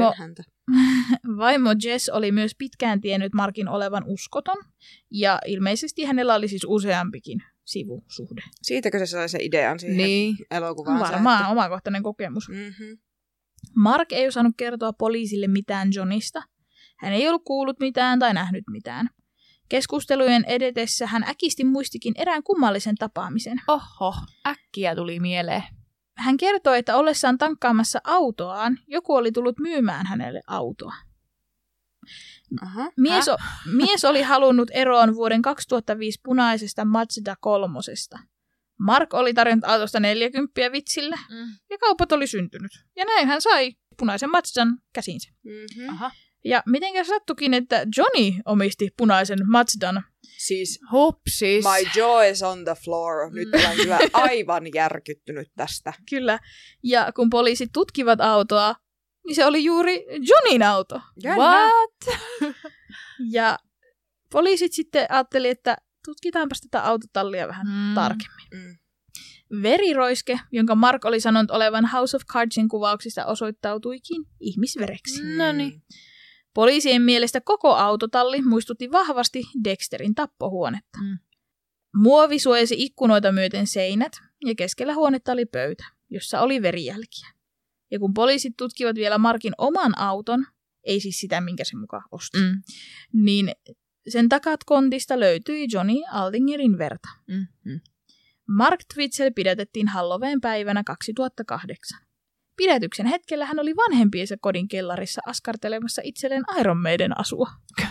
vaimo Jess oli myös pitkään tiennyt Markin olevan uskoton, ja ilmeisesti hänellä oli siis useampikin sivusuhde. Siitäkö se sai sen idean siihen elokuvaan? Varmaan omakohtainen kokemus. Mm-hmm. Mark ei osannut kertoa poliisille mitään Johnista. Hän ei ollut kuullut mitään tai nähnyt mitään. Keskustelujen edetessä hän äkisti muistikin erään kummallisen tapaamisen. Oho, äkkiä tuli mieleen. Hän kertoi, että ollessaan tankkaamassa autoaan, joku oli tullut myymään hänelle autoa. Aha. Mies oli halunnut eroon vuoden 2005 punaisesta Mazda 3. Mark oli tarjonnut autosta 40 vitsillä ja kaupat oli syntynyt. Ja näin hän sai punaisen Mazdan käsiinsä. Mm-hmm. Aha. Ja mitenkä sattukin, että Johnny omisti punaisen Mazdan. Siis hupsis. My jaw is on the floor. Nyt olen kyllä aivan järkyttynyt tästä. Kyllä. Ja kun poliisit tutkivat autoa, niin se oli juuri Johnnyn auto. Jännä. What? Ja poliisit sitten ajatteli, että tutkitaanpas tätä autotallia vähän tarkemmin. Mm. Veriroiske, jonka Mark oli sanonut olevan House of Cardsin kuvauksista, osoittautuikin ihmisvereksi. Noniin. Poliisien mielestä koko autotalli muistutti vahvasti Dexterin tappohuonetta. Muovi suojasi ikkunoita myöten seinät ja keskellä huonetta oli pöytä, jossa oli verijälkiä. Ja kun poliisit tutkivat vielä Markin oman auton, ei siis sitä, minkä se mukaan osti, niin sen takatkontista löytyi Johnny Aldingerin verta. Mark Twitchell pidätettiin Halloween päivänä 2008. Pidätyksen hetkellä hän oli vanhempiensa kodin kellarissa askartelemassa itselleen Iron Maiden asua.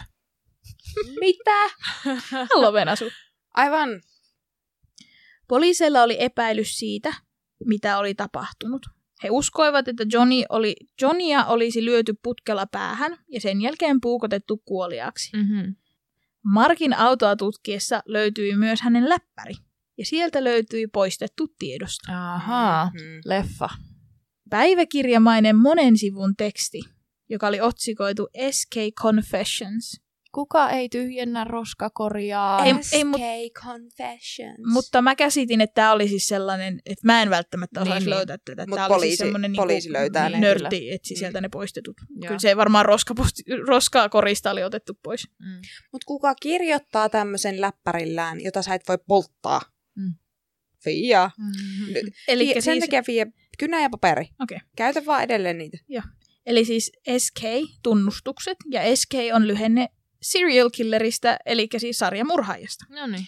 Mitä? Halloween asu. Aivan. Poliiseilla oli epäilys siitä, mitä oli tapahtunut. He uskoivat, että Johnya olisi lyöty putkella päähän ja sen jälkeen puukotettu kuoliaaksi. Markin autoa tutkiessa löytyi myös hänen läppäri. Ja sieltä löytyi poistettu tiedosto. Ahaa, leffa. Päiväkirjamainen monen sivun teksti, joka oli otsikoitu SK Confessions. Kuka ei tyhjennä roskakorjaa? Confessions. Mutta mä käsitin, että tämä oli siis sellainen, että mä en välttämättä osaisi löytää tätä. Mutta tämä oli siis semmoinen poliisi löytää ne. nörtti etsi sieltä ne poistetut. Kyllä se varmaan roskaa korista oli otettu pois. Mutta kuka kirjoittaa tämmöisen läppärillään, jota sä et voi polttaa? Fia. Eli sen takia Fia, kynä ja paperi. Okay. Käytä vaan edelleen niitä. Joo. Eli siis SK-tunnustukset, ja SK on lyhenne serial killeristä, eli siis sarjamurhaajasta. No niin.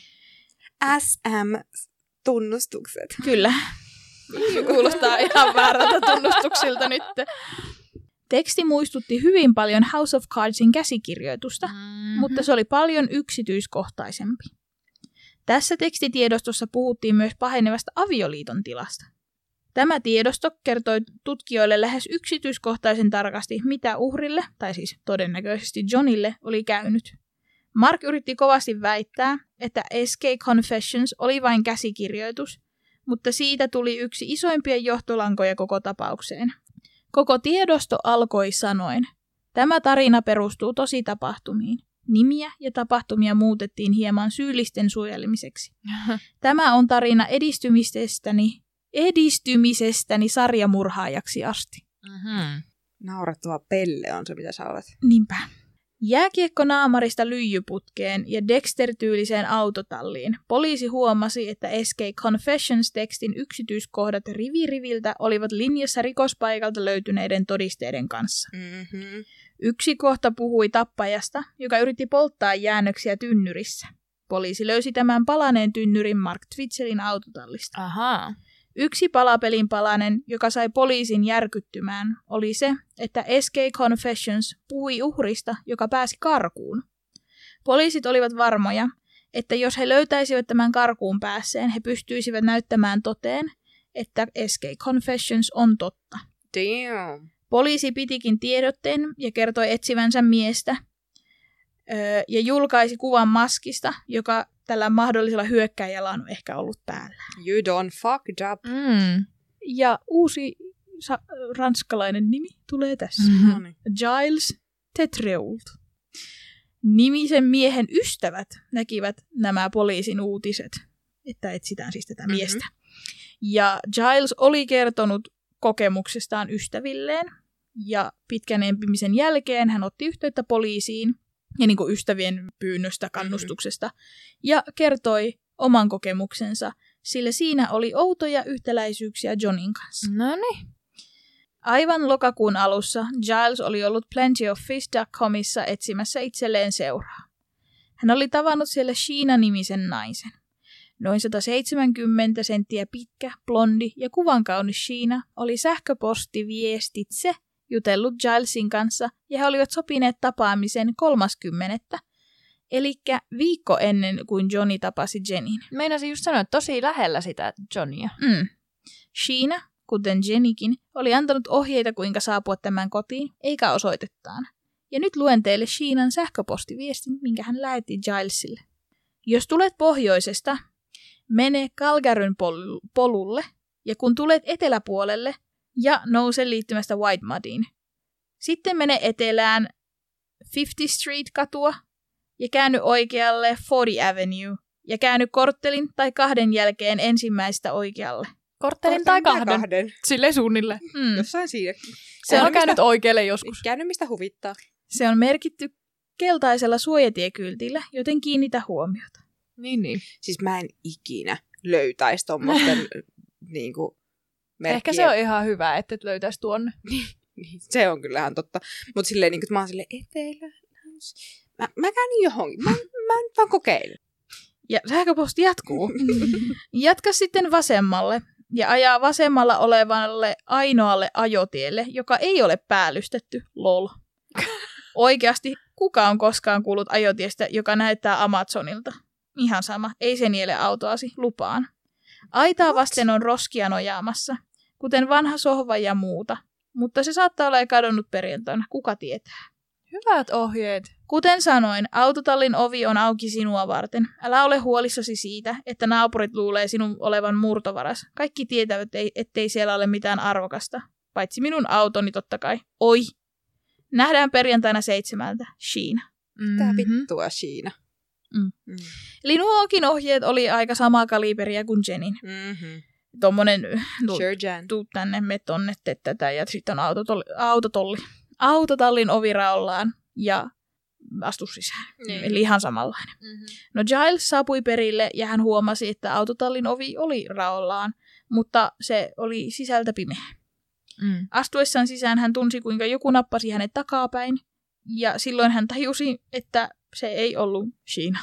SM-tunnustukset. Kyllä. Kuulostaa ihan väärältä tunnustuksilta nyt. Teksti muistutti hyvin paljon House of Cardsin käsikirjoitusta, mutta se oli paljon yksityiskohtaisempi. Tässä tekstitiedostossa puhuttiin myös pahenevasta avioliiton tilasta. Tämä tiedosto kertoi tutkijoille lähes yksityiskohtaisen tarkasti, mitä uhrille, tai siis todennäköisesti Johnnylle, oli käynyt. Mark yritti kovasti väittää, että SK Confessions oli vain käsikirjoitus, mutta siitä tuli yksi isoimpia johtolankoja koko tapaukseen. Koko tiedosto alkoi sanoen, tämä tarina perustuu tositapahtumiin. Nimiä ja tapahtumia muutettiin hieman syyllisten suojelemiseksi. Tämä on tarina edistymisestäni sarjamurhaajaksi asti. Mm-hmm. Naurettava pelle on se, mitä sä olet. Niinpä. Jääkiekkonaamarista lyijyputkeen ja Dexter-tyyliseen autotalliin poliisi huomasi, että SK Confessions-tekstin yksityiskohdat riviltä olivat linjassa rikospaikalta löytyneiden todisteiden kanssa. Mm-hmm. Yksi kohta puhui tappajasta, joka yritti polttaa jäännöksiä tynnyrissä. Poliisi löysi tämän palaneen tynnyrin Mark Twitzelin autotallista. Ahaa. Yksi palapelin palanen, joka sai poliisin järkyttymään, oli se, että SK Confessions puhui uhrista, joka pääsi karkuun. Poliisit olivat varmoja, että jos he löytäisivät tämän karkuun päässeen, he pystyisivät näyttämään toteen, että SK Confessions on totta. Damn. Poliisi pitikin tiedotteen ja kertoi etsivänsä miestä ja julkaisi kuvan maskista, joka tällä mahdollisella hyökkääjällä on ehkä ollut päällä. You done fucked up. Mm. Ja uusi ranskalainen nimi tulee tässä. Mm-hmm. Giles Tetreault. Nimisen miehen ystävät näkivät nämä poliisin uutiset, että etsitään siis tätä miestä. Ja Giles oli kertonut kokemuksestaan ystävilleen, ja pitkän empimisen jälkeen hän otti yhteyttä poliisiin, ja niin kuin ystävien pyynnöstä, kannustuksesta, ja kertoi oman kokemuksensa, sillä siinä oli outoja yhtäläisyyksiä Johnin kanssa. Noniin. Aivan lokakuun alussa Giles oli ollut plentyoffish.comissa etsimässä itselleen seuraa. Hän oli tavannut siellä Sheena-nimisen naisen. Noin 170 senttiä pitkä, blondi ja kuvankaunis Sheena oli sähköpostiviestitse jutellut Gilesin kanssa ja he olivat sopineet tapaamisen 30. Elikkä viikko ennen kuin Johnny tapasi Jennin. Meinasin just sanoa, että tosi lähellä sitä Johnia. Sheena, kuten Jennykin, oli antanut ohjeita kuinka saapua tämän kotiin, eikä osoitettaan. Ja nyt luen teille Sheenan sähköpostiviestin, minkä hän lähetti Gilesille. Jos tulet pohjoisesta, mene Calgaryn polulle, ja kun tulet eteläpuolelle, ja nouse liittymästä Whitemuddiin. Sitten mene etelään 50th Street-katua, ja käänny oikealle 40 Avenue, ja käänny korttelin tai 2 jälkeen ensimmäistä oikealle. Korttelin tai 2. Silleen suunnilleen. Jossain siinäkin. Se on käynyt oikealle joskus. Käynyt mistä huvittaa. Se on merkitty keltaisella suojatiekyltillä, joten kiinnitä huomiota. Niin. Siis mä en ikinä löytäisi tommosten niinku merkkiä. Ehkä se on ihan hyvä, että et löytäisi tuonne. Se on kyllähän totta. Mutta silleen niinku, että mä oon silleen etelä. Mä käyn johonkin. Mä nyt vaan kokeilen. Ja sähköposti jatkuu. Jatka sitten vasemmalle ja ajaa vasemmalla olevalle ainoalle ajotielle, joka ei ole päällystetty. Lol. Oikeasti, kuka on koskaan kuullut ajotiestä, joka näyttää Amazonilta? Ihan sama, ei se niele autoasi, lupaan. Aitaa vasten on roskia nojaamassa, kuten vanha sohva ja muuta. Mutta se saattaa olla kadonnut perjantaina, kuka tietää. Hyvät ohjeet. Kuten sanoin, autotallin ovi on auki sinua varten. Älä ole huolissasi siitä, että naapurit luulee sinun olevan murtovaras. Kaikki tietävät, ettei siellä ole mitään arvokasta. Paitsi minun autoni totta kai. Oi! Nähdään perjantaina 7. Sheena. Tää vittua Sheena. Eli nuokin ohjeet oli aika samaa kaliberia kuin Jennin. Tommonen, Sure, Jen. tuu tänne, me tonne, tee tätä, ja sitten on autotallin ovi raollaan, ja astu sisään. Eli ihan samanlainen. No Giles saapui perille, ja hän huomasi, että autotallin ovi oli raollaan, mutta se oli sisältä pimeä. Astuessaan sisään hän tunsi, kuinka joku nappasi hänet takapäin, ja silloin hän tajusi, että se ei ollut Sheena.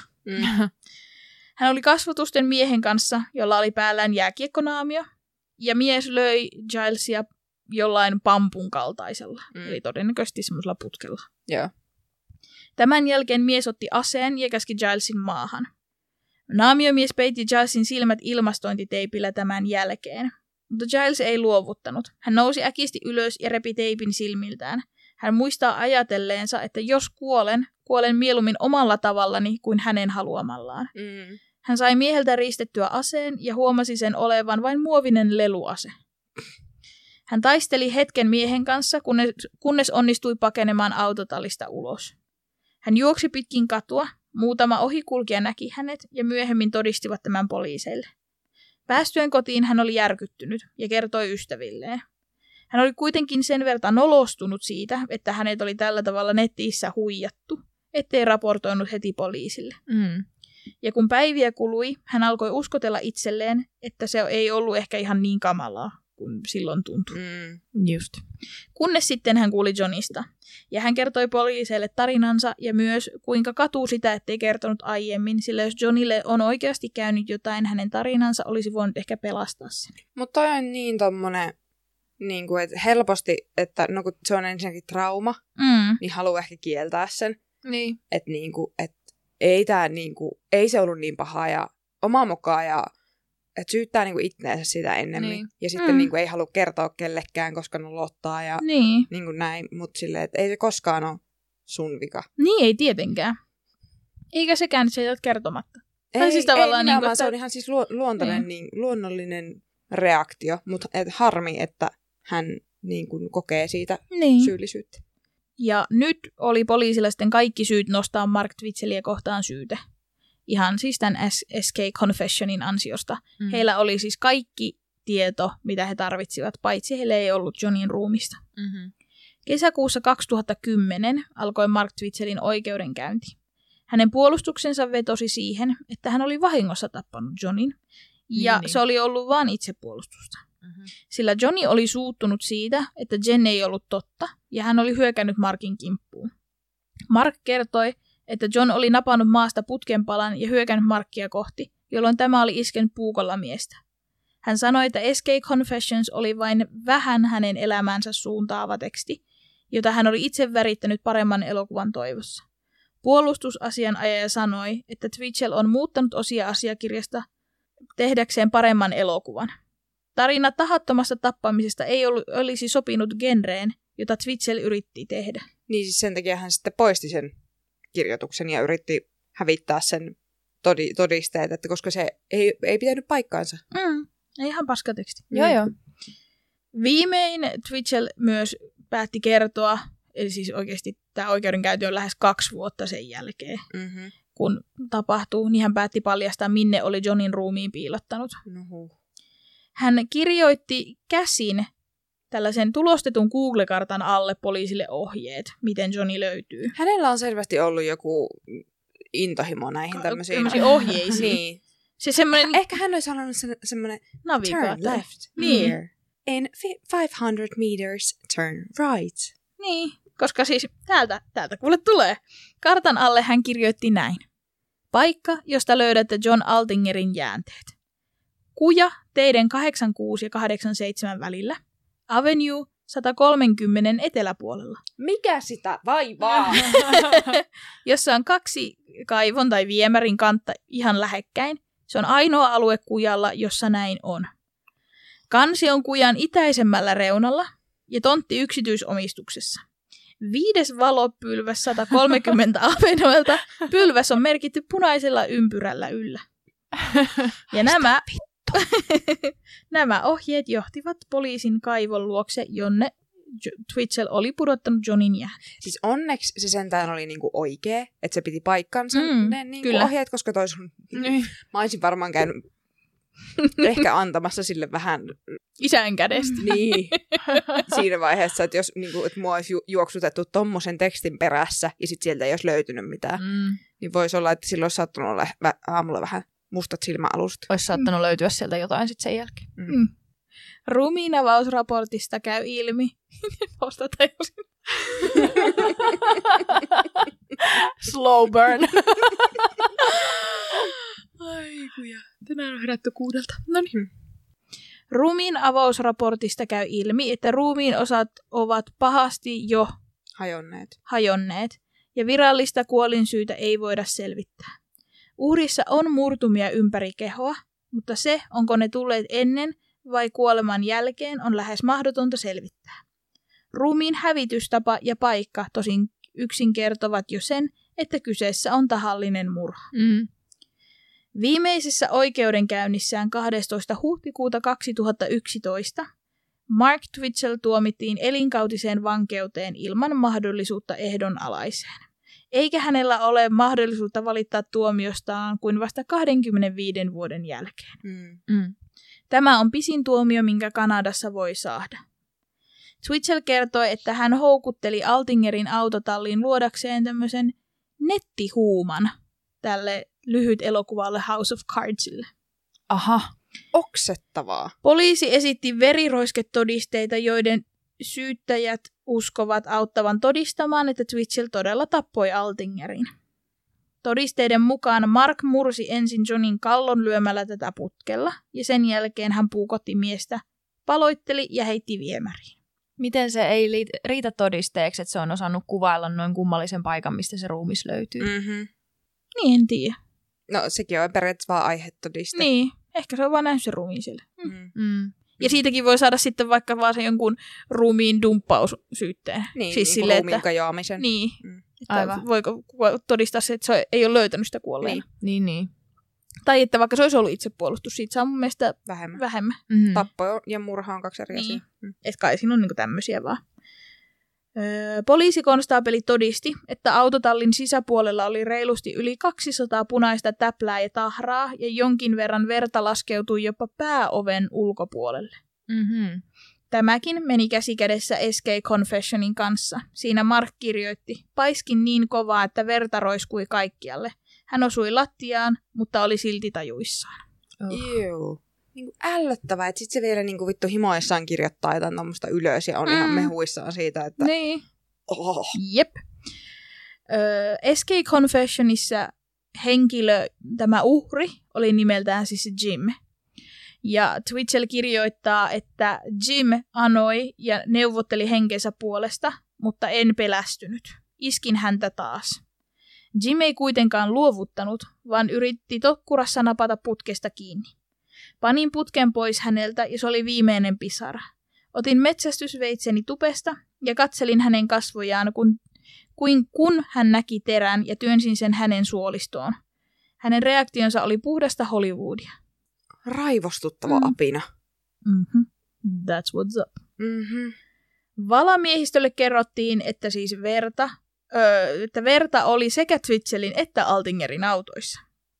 Hän oli kasvotusten miehen kanssa, jolla oli päällään jääkiekkonaamio, ja mies löi Gilesia jollain pampun kaltaisella, eli todennäköisesti semmoisella putkella. Joo. Tämän jälkeen mies otti aseen ja käski Gilesin maahan. Naamiomies peitti Gilesin silmät ilmastointiteipillä tämän jälkeen, mutta Giles ei luovuttanut. Hän nousi äkisti ylös ja repi teipin silmiltään. Hän muistaa ajatelleensa, että jos kuolen mieluummin omalla tavallani kuin hänen haluamallaan. Hän sai mieheltä riistettyä aseen ja huomasi sen olevan vain muovinen leluase. Hän taisteli hetken miehen kanssa, kunnes onnistui pakenemaan autotallista ulos. Hän juoksi pitkin katua, muutama ohikulkija näki hänet ja myöhemmin todistivat tämän poliiseille. Päästyen kotiin hän oli järkyttynyt ja kertoi ystävilleen. Hän oli kuitenkin sen verran nolostunut siitä, että hänet oli tällä tavalla netissä huijattu, ettei raportoinut heti poliisille. Ja kun päiviä kului, hän alkoi uskotella itselleen, että se ei ollut ehkä ihan niin kamalaa kuin silloin tuntui. Just. Kunnes sitten hän kuuli Johnista. Ja hän kertoi poliiseille tarinansa ja myös kuinka katuu sitä, ettei kertonut aiemmin, sillä jos Johnille on oikeasti käynyt jotain, hänen tarinansa olisi voinut ehkä pelastaa sen. Mutta toi on niin tommonen, niinku, että helposti, että no kun se on ensinnäkin trauma, niin haluaa ehkä kieltää sen. Niin. Että niinku, et ei se ollut niin pahaa ja omaa mukaan ja että syyttää niinku itteensä sitä ennemmin. Niin. Ja sitten niinku ei halua kertoa kellekään, koska nolottaa ja niinku näin. Mutta silleen, että ei se koskaan ole sun vika. Niin, ei tietenkään. Eikä sekään, että sä jätät kertomatta. Ei, siis tavallaan ei niin kuin, se on ihan siis luonnollinen reaktio. Mutta harmi, että hän niin kuin kokee siitä syyllisyyttä. Ja nyt oli poliisilla sitten kaikki syyt nostaa Mark Twitcheliä kohtaan syyte. Ihan siis tämän SK Confessionin ansiosta. Heillä oli siis kaikki tieto, mitä he tarvitsivat, paitsi heillä ei ollut Johnin ruumista. Kesäkuussa 2010 alkoi Mark Twitchelin oikeudenkäynti. Hänen puolustuksensa vetosi siihen, että hän oli vahingossa tappanut Johnin, ja se oli ollut vain itsepuolustusta. Sillä Johnny oli suuttunut siitä, että Jen ei ollut totta, ja hän oli hyökännyt Markin kimppuun. Mark kertoi, että John oli napannut maasta putkenpalan ja hyökännyt Markia kohti, jolloin tämä oli iskenyt puukolla miestä. Hän sanoi, että SK Confessions oli vain vähän hänen elämäänsä suuntaava teksti, jota hän oli itse värittänyt paremman elokuvan toivossa. Puolustusasianajaja sanoi, että Twitchell on muuttanut osia asiakirjasta tehdäkseen paremman elokuvan. Tarina tahattomasta tappamisesta ei olisi sopinut genreen, jota Twitchell yritti tehdä. Niin siis sen takia hän sitten poisti sen kirjoituksen ja yritti hävittää sen todisteet, että koska se ei pitänyt paikkaansa. Ihan paskateksti. Joo. Viimein Twitchell myös päätti kertoa, eli siis oikeasti tämä oikeudenkäynti on lähes 2 vuotta sen jälkeen, kun tapahtuu, niin hän päätti paljastaa, minne oli Johnin ruumiin piilottanut. Hän kirjoitti käsin tällaisen tulostetun Google-kartan alle poliisille ohjeet, miten Johnny löytyy. Hänellä on selvästi ollut joku intohimo näihin tämmöisiin ohjeisiin. Niin. Se semmoinen... Ehkä hän olisi halunnut semmoinen turn left here. In 500 meters, turn right. Niin, koska siis täältä kuule tulee. Kartan alle hän kirjoitti näin. Paikka, josta löydätte John Altingerin jäänteet. Kuja teiden 86 ja 87 välillä. Avenue 130 eteläpuolella. Mikä sitä vaivaa? Jossa on 2 kaivon tai viemärin kantta ihan lähekkäin. Se on ainoa alue kujalla, jossa näin on. Kansi on kujan itäisemmällä reunalla ja tontti yksityisomistuksessa. 5. valopylväs 130 Avenuelta. Pylväs on merkitty punaisella ympyrällä yllä. Ja nämä ohjeet johtivat poliisin kaivon luokse, jonne Twitchell oli pudottanut Johnin jäänteet. Siis onneksi se sentään oli niinku oikea, että se piti paikkansa ne niinku ohjeet, koska mä olisin varmaan käynyt ehkä antamassa sille vähän isän kädestä. Niin. Siinä vaiheessa, että jos niinku, että mua olisi juoksutettu tommosen tekstin perässä ja sitten sieltä ei olisi löytynyt mitään, niin voisi olla, että silloin olisi saattanut olla aamulla vähän mustat silmäalustat. Olisi saattanut löytyä sieltä jotain sitten sen jälkeen. Ruumiin avausraportista käy ilmi. Slow burn. Aikuja. Tänään on herätty 6. Noniin. Ruumiin avausraportista käy ilmi, että ruumiin osat ovat pahasti jo hajonneet ja virallista kuolinsyytä ei voida selvittää. Uhrissa on murtumia ympäri kehoa, mutta se, onko ne tulleet ennen vai kuoleman jälkeen, on lähes mahdotonta selvittää. Ruumiin hävitystapa ja paikka tosin yksin kertovat jo sen, että kyseessä on tahallinen murha. Viimeisessä oikeudenkäynnissään 12. huhtikuuta 2011 Mark Twitchell tuomittiin elinkautiseen vankeuteen ilman mahdollisuutta ehdonalaiseen. Eikä hänellä ole mahdollisuutta valittaa tuomiostaan kuin vasta 25 vuoden jälkeen. Tämä on pisin tuomio, minkä Kanadassa voi saada. Twitchell kertoi, että hän houkutteli Altingerin autotalliin luodakseen tämmöisen nettihuuman tälle lyhyt elokuvalle House of Cardsille. Aha. Oksettavaa. Poliisi esitti veriroisketodisteita, joiden syyttäjät uskovat auttavan todistamaan, että Twitchell todella tappoi Altingerin. Todisteiden mukaan Mark mursi ensin Johnin kallon lyömällä tätä putkella, ja sen jälkeen hän puukotti miestä, paloitteli ja heitti viemäriin. Miten se ei riitä todisteeksi, että se on osannut kuvailla noin kummallisen paikan, mistä se ruumis löytyy? Mm-hmm. Niin, en tiedä. No sekin on periaatteessa vaan aihetodiste. Niin, ehkä se on vaan nähnyt sen ruumiin siellä. Ja siitäkin voi saada sitten vaikka vaan se jonkun ruumiin dumppaussyytteen. Niin, siis niin ruumiin kajoamisen. Niin, että voiko todistaa se, että se ei ole löytänyt sitä kuolleena. Niin. Tai että vaikka se olisi ollut itsepuolustus, siitä saa mun mielestä vähemmän. Mm-hmm. Tappo ja murha on 2 eri asiaa. Että kai siinä on niinku tämmöisiä vaan. Poliisikonstaapeli todisti, että autotallin sisäpuolella oli reilusti yli 200 punaista täplää ja tahraa, ja jonkin verran verta laskeutui jopa pääoven ulkopuolelle. Mm-hmm. Tämäkin meni käsikädessä SK Confessionin kanssa. Siinä Mark kirjoitti, paiskin niin kovaa, että verta roiskui kaikkialle. Hän osui lattiaan, mutta oli silti tajuissaan. Joo. Niinku ällöttävää, että sit se vielä niinku vittu himoissaan kirjoittaa jotain tommoista ylös ja on ihan mehuissaan siitä, että... Niin. Jep. SK Confessionissa henkilö, tämä uhri, oli nimeltään siis Jim. Ja Twitchell kirjoittaa, että Jim anoi ja neuvotteli henkensä puolesta, mutta en pelästynyt. Iskin häntä taas. Jim ei kuitenkaan luovuttanut, vaan yritti tokkurassa napata putkesta kiinni. Panin putken pois häneltä ja se oli viimeinen pisara. Otin metsästysveitseni tupesta ja katselin hänen kasvojaan, kun hän näki terän ja työnsin sen hänen suolistoon. Hänen reaktionsa oli puhdasta Hollywoodia. Raivostuttava apina. Mm-hmm. That's what's up. Mm-hmm. Valamiehistölle kerrottiin, että siis verta oli sekä Twitchellin että Altingerin autoissa.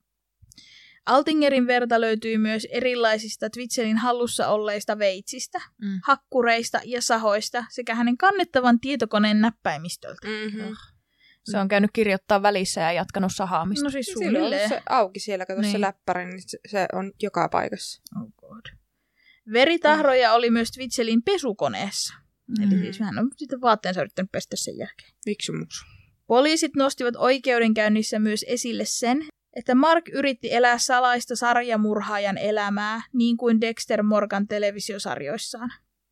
Altingerin verta löytyi myös erilaisista Twitchellin hallussa olleista veitsistä, hakkureista ja sahoista sekä hänen kannettavan tietokoneen näppäimistöltä. Mm-hmm. Se on käynyt kirjoittaa välissä ja jatkanut sahaamista. No siis Silloin suunnilleen. se auki siellä, kato se läppäri, niin se on joka paikassa. Oh God. Veritahroja oli myös Twitchellin pesukoneessa. Eli siis hän on sitten vaatteensa yrittänyt pestä sen jälkeen. Viksumus. Poliisit nostivat oikeudenkäynnissä myös esille sen, että Mark yritti elää salaista sarjamurhaajan elämää, niin kuin Dexter Morgan televisiosarjoissaan.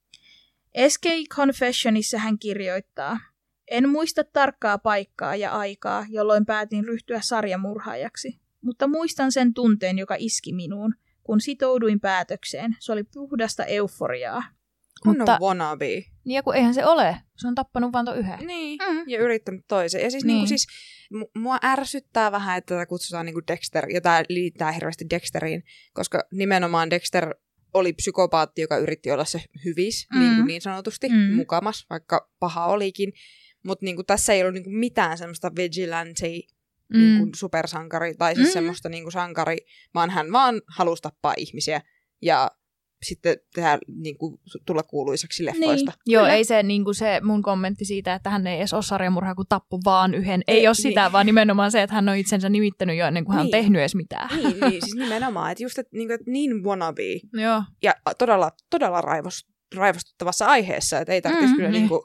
SK Confessionissa hän kirjoittaa, en muista tarkkaa paikkaa ja aikaa, jolloin päätin ryhtyä sarjamurhaajaksi, mutta muistan sen tunteen, joka iski minuun, kun sitouduin päätökseen. Se oli puhdasta euforiaa. Mutta wannabe. Niin ja kun eihän se ole. Se on tappanut vaan ton yhden. Niin, ja yrittänyt toisen. Ja siis, niin. Siis mua ärsyttää vähän, että tätä kutsutaan niinku Dexter, ja tää liittää hirveästi Dexteriin, koska nimenomaan Dexter oli psykopaatti, joka yritti olla se hyvis, niin sanotusti, mukamas, vaikka paha olikin. Mutta niinku, tässä ei ollut niinku mitään semmoista vigilante niinku, supersankari, tai siis semmoista niinku, sankari, vaan hän vaan halusi tappaa ihmisiä, ja sitten tehdä niinku, tulla kuuluisaksi leffoista. Niin. Joo, ei se, niinku, se mun kommentti siitä, että hän ei edes ole sarjamurhaa, kun tappoi vaan yhden. Ei ole sitä, vaan nimenomaan se, että hän on itsensä nimittänyt jo ennen kuin hän on tehnyt edes mitään. Niin, siis nimenomaan. Että just, että niin wannabe. Joo. Ja todella raivostuttavassa aiheessa, että ei tarvitsisi kyllä niinku,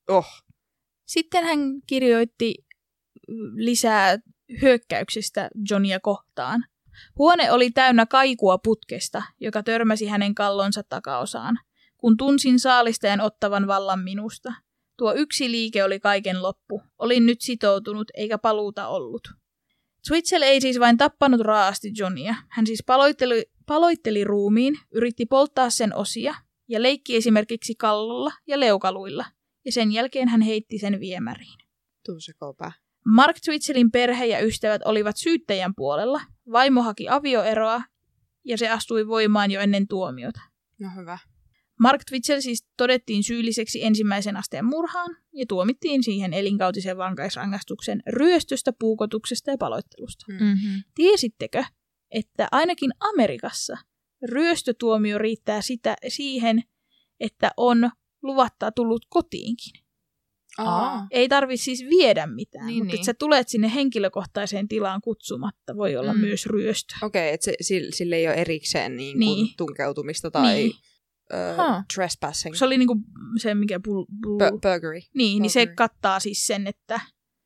Sitten hän kirjoitti lisää hyökkäyksistä Johnia kohtaan. Huone oli täynnä kaikua putkesta, joka törmäsi hänen kallonsa takaosaan, kun tunsin saalistajan ottavan vallan minusta. Tuo yksi liike oli kaiken loppu. Olin nyt sitoutunut, eikä paluuta ollut. Twitchell ei siis vain tappanut raaasti Johnia. Hän siis paloitteli ruumiin, yritti polttaa sen osia ja leikki esimerkiksi kallolla ja leukaluilla. Ja sen jälkeen hän heitti sen viemäriin. Tuusekopä. Mark Twitchellin perhe ja ystävät olivat syyttäjän puolella. Vaimo haki avioeroa ja se astui voimaan jo ennen tuomiota. No hyvä. Mark Twitchell siis todettiin syylliseksi ensimmäisen asteen murhaan ja tuomittiin siihen elinkautiseen vankeusrangaistuksen ryöstöstä, puukotuksesta ja paloittelusta. Mm-hmm. Tiesittekö, että ainakin Amerikassa ryöstötuomio riittää siihen, että on luvatta tullut kotiinkin? Ei tarvitse siis viedä mitään, mutta että sä tulet sinne henkilökohtaiseen tilaan kutsumatta, voi olla myös ryöstö. Okei, että sille ei ole erikseen niin. tunkeutumista tai trespassing. Se oli niinku se, mikä burglary. Niin se kattaa siis sen, että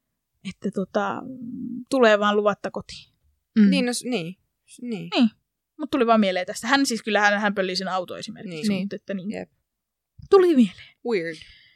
tulee vaan luvatta kotiin. Niin. Mut tuli vaan mieleen tästä. Hän siis kyllä hän pölli sen auto esimerkiksi, mutta että niin. Yep. Tuli mieleen. Weird.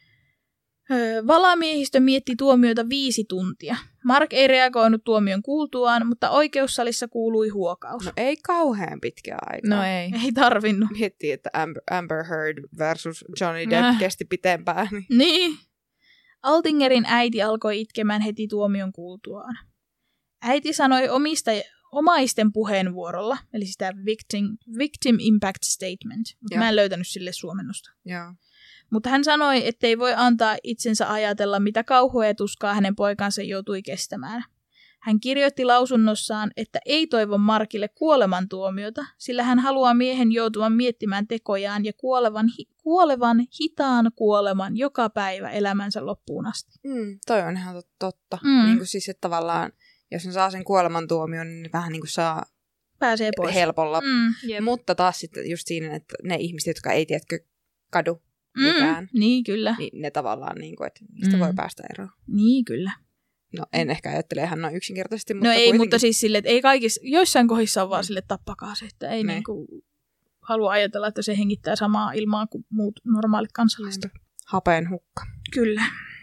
Valamiehistö mietti tuomiota 5 tuntia. Mark ei reagoinut tuomion kuultuaan, mutta oikeussalissa kuului huokaus. No ei kauhean pitkä aika. No ei. Ei tarvinnut. Miettii, että Amber Heard versus Johnny Depp kesti pitempään. Niin. Altingerin äiti alkoi itkemään heti tuomion kuultuaan. Äiti sanoi omaisten puheenvuorolla, eli sitä victim impact statement, mutta mä en löytänyt sille suomennosta. Joo. Mutta hän sanoi, ettei voi antaa itsensä ajatella, mitä kauhua ja tuskaa hänen poikansa joutui kestämään. Hän kirjoitti lausunnossaan, että ei toivo Markille kuolemantuomiota, sillä hän haluaa miehen joutuvan miettimään tekojaan ja kuolevan hitaan kuoleman joka päivä elämänsä loppuun asti. Toi on ihan totta. Niin kuin siis, että tavallaan, jos ne saa sen kuolemantuomion, niin vähän niin kuin saa pääsee pois helpolla. Mutta taas sitten just siinä, että ne ihmiset, jotka ei tiedätkö kadu mitään. Niin, kyllä. Niin ne tavallaan, niin kuin, että niistä voi päästä eroon. Niin, kyllä. No en ehkä ajattele ihan noin yksinkertaisesti. Mutta no ei, kuitenkin. mutta siis sille, että ei kaikissa, joissain kohdissa on vaan sille tappakaa se, että ei niinku halua ajatella, että se hengittää samaa ilmaa kuin muut normaalit kansalaiset. Hapeen hukka. Kyllä.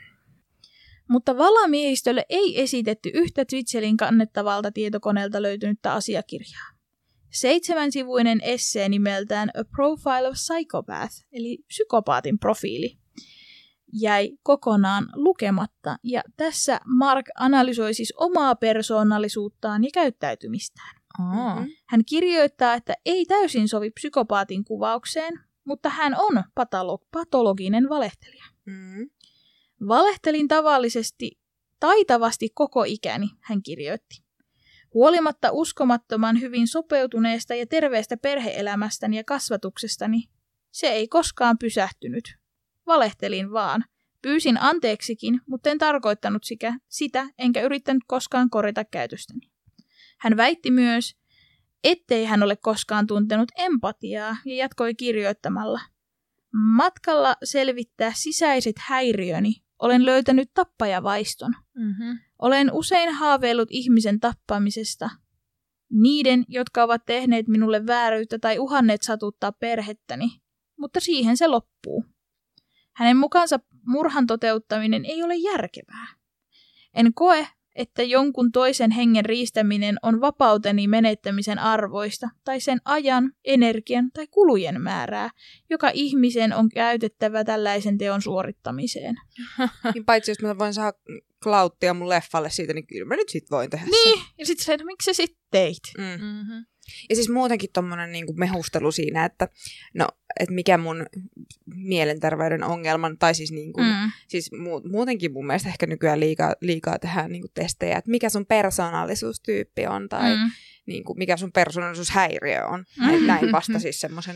Mutta valamiehistölle ei esitetty yhtä Twitchellin kannettavalta tietokoneelta löytynyttä asiakirjaa. 7-sivuinen essee nimeltään A Profile of Psychopath, eli psykopaatin profiili, jäi kokonaan lukematta, ja tässä Mark analysoi siis omaa persoonallisuuttaan ja käyttäytymistään. Hän kirjoittaa, että ei täysin sovi psykopaatin kuvaukseen, mutta hän on patologinen valehtelija. Valehtelin taitavasti koko ikäni, hän kirjoitti. Huolimatta uskomattoman hyvin sopeutuneesta ja terveestä perhe-elämästäni ja kasvatuksestani, se ei koskaan pysähtynyt. Valehtelin vaan. Pyysin anteeksikin, mutta en tarkoittanut sitä, enkä yrittänyt koskaan korjata käytöstäni. Hän väitti myös, ettei hän ole koskaan tuntenut empatiaa ja jatkoi kirjoittamalla. Matkalla selvittää sisäiset häiriöni olen löytänyt tappajavaiston. Olen usein haaveillut ihmisen tappamisesta. Niiden, jotka ovat tehneet minulle vääryyttä tai uhanneet satuttaa perhettäni. Mutta siihen se loppuu. Hänen mukaansa murhan toteuttaminen ei ole järkevää. En koe, että jonkun toisen hengen riistäminen on vapauteni menettämisen arvoista tai sen ajan, energian tai kulujen määrää, joka ihmisen on käytettävä tällaisen teon suorittamiseen. Niin paitsi jos mä voin saada klauttia mun leffalle siitä, niin kyllä mä nyt sit voin tehdä niin, sen. ja sitten se, että miksi sä sit teit? Ja siis muutenkin tommonen niinku mehustelu siinä, että no, että mikä mun mielenterveyden ongelman, tai siis, niinku, siis muutenkin mun mielestä ehkä nykyään liikaa tehdään niinku testejä, että mikä sun persoonallisuustyyppi on, tai niinku, mikä sun persoonallisuushäiriö on. Näin vasta siis semmoisen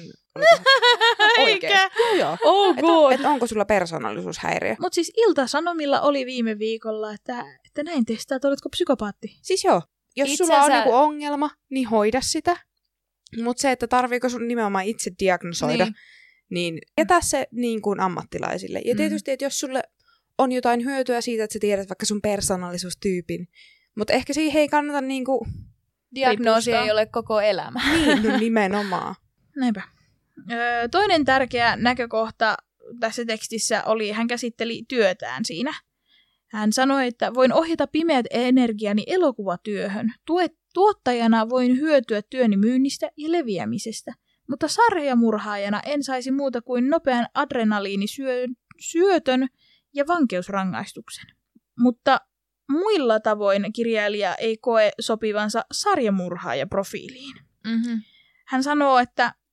oikein. Joo. Oh god. Että onko sulla persoonallisuushäiriö? Mutta siis Ilta-Sanomilla oli viime viikolla, että näin testaat, oletko psykopaatti. Siis joo. Jos sulla on joku ongelma, niin hoida sitä. Mutta se, että tarviiko sun nimenomaan itse diagnosoida, niin jätä se niin kuin ammattilaisille. Ja tietysti, että jos sulle on jotain hyötyä siitä, että sä tiedät vaikka sun persoonallisuustyypin, mutta ehkä siihen ei kannata niinku diagnoosi ei ole koko elämä. Niin, no nimenomaan. Näinpä. Toinen tärkeä näkökohta tässä tekstissä oli, hän käsitteli työtään siinä. Hän sanoi, että voin ohjata pimeät energiani elokuvatyöhön. Tuottajana voin hyötyä työni myynnistä ja leviämisestä, mutta sarjamurhaajana en saisi muuta kuin nopean adrenaliinisyötön ja vankeusrangaistuksen. Mutta muilla tavoin kirjailija ei koe sopivansa sarjamurhaajaprofiiliin. Hän sanoo, että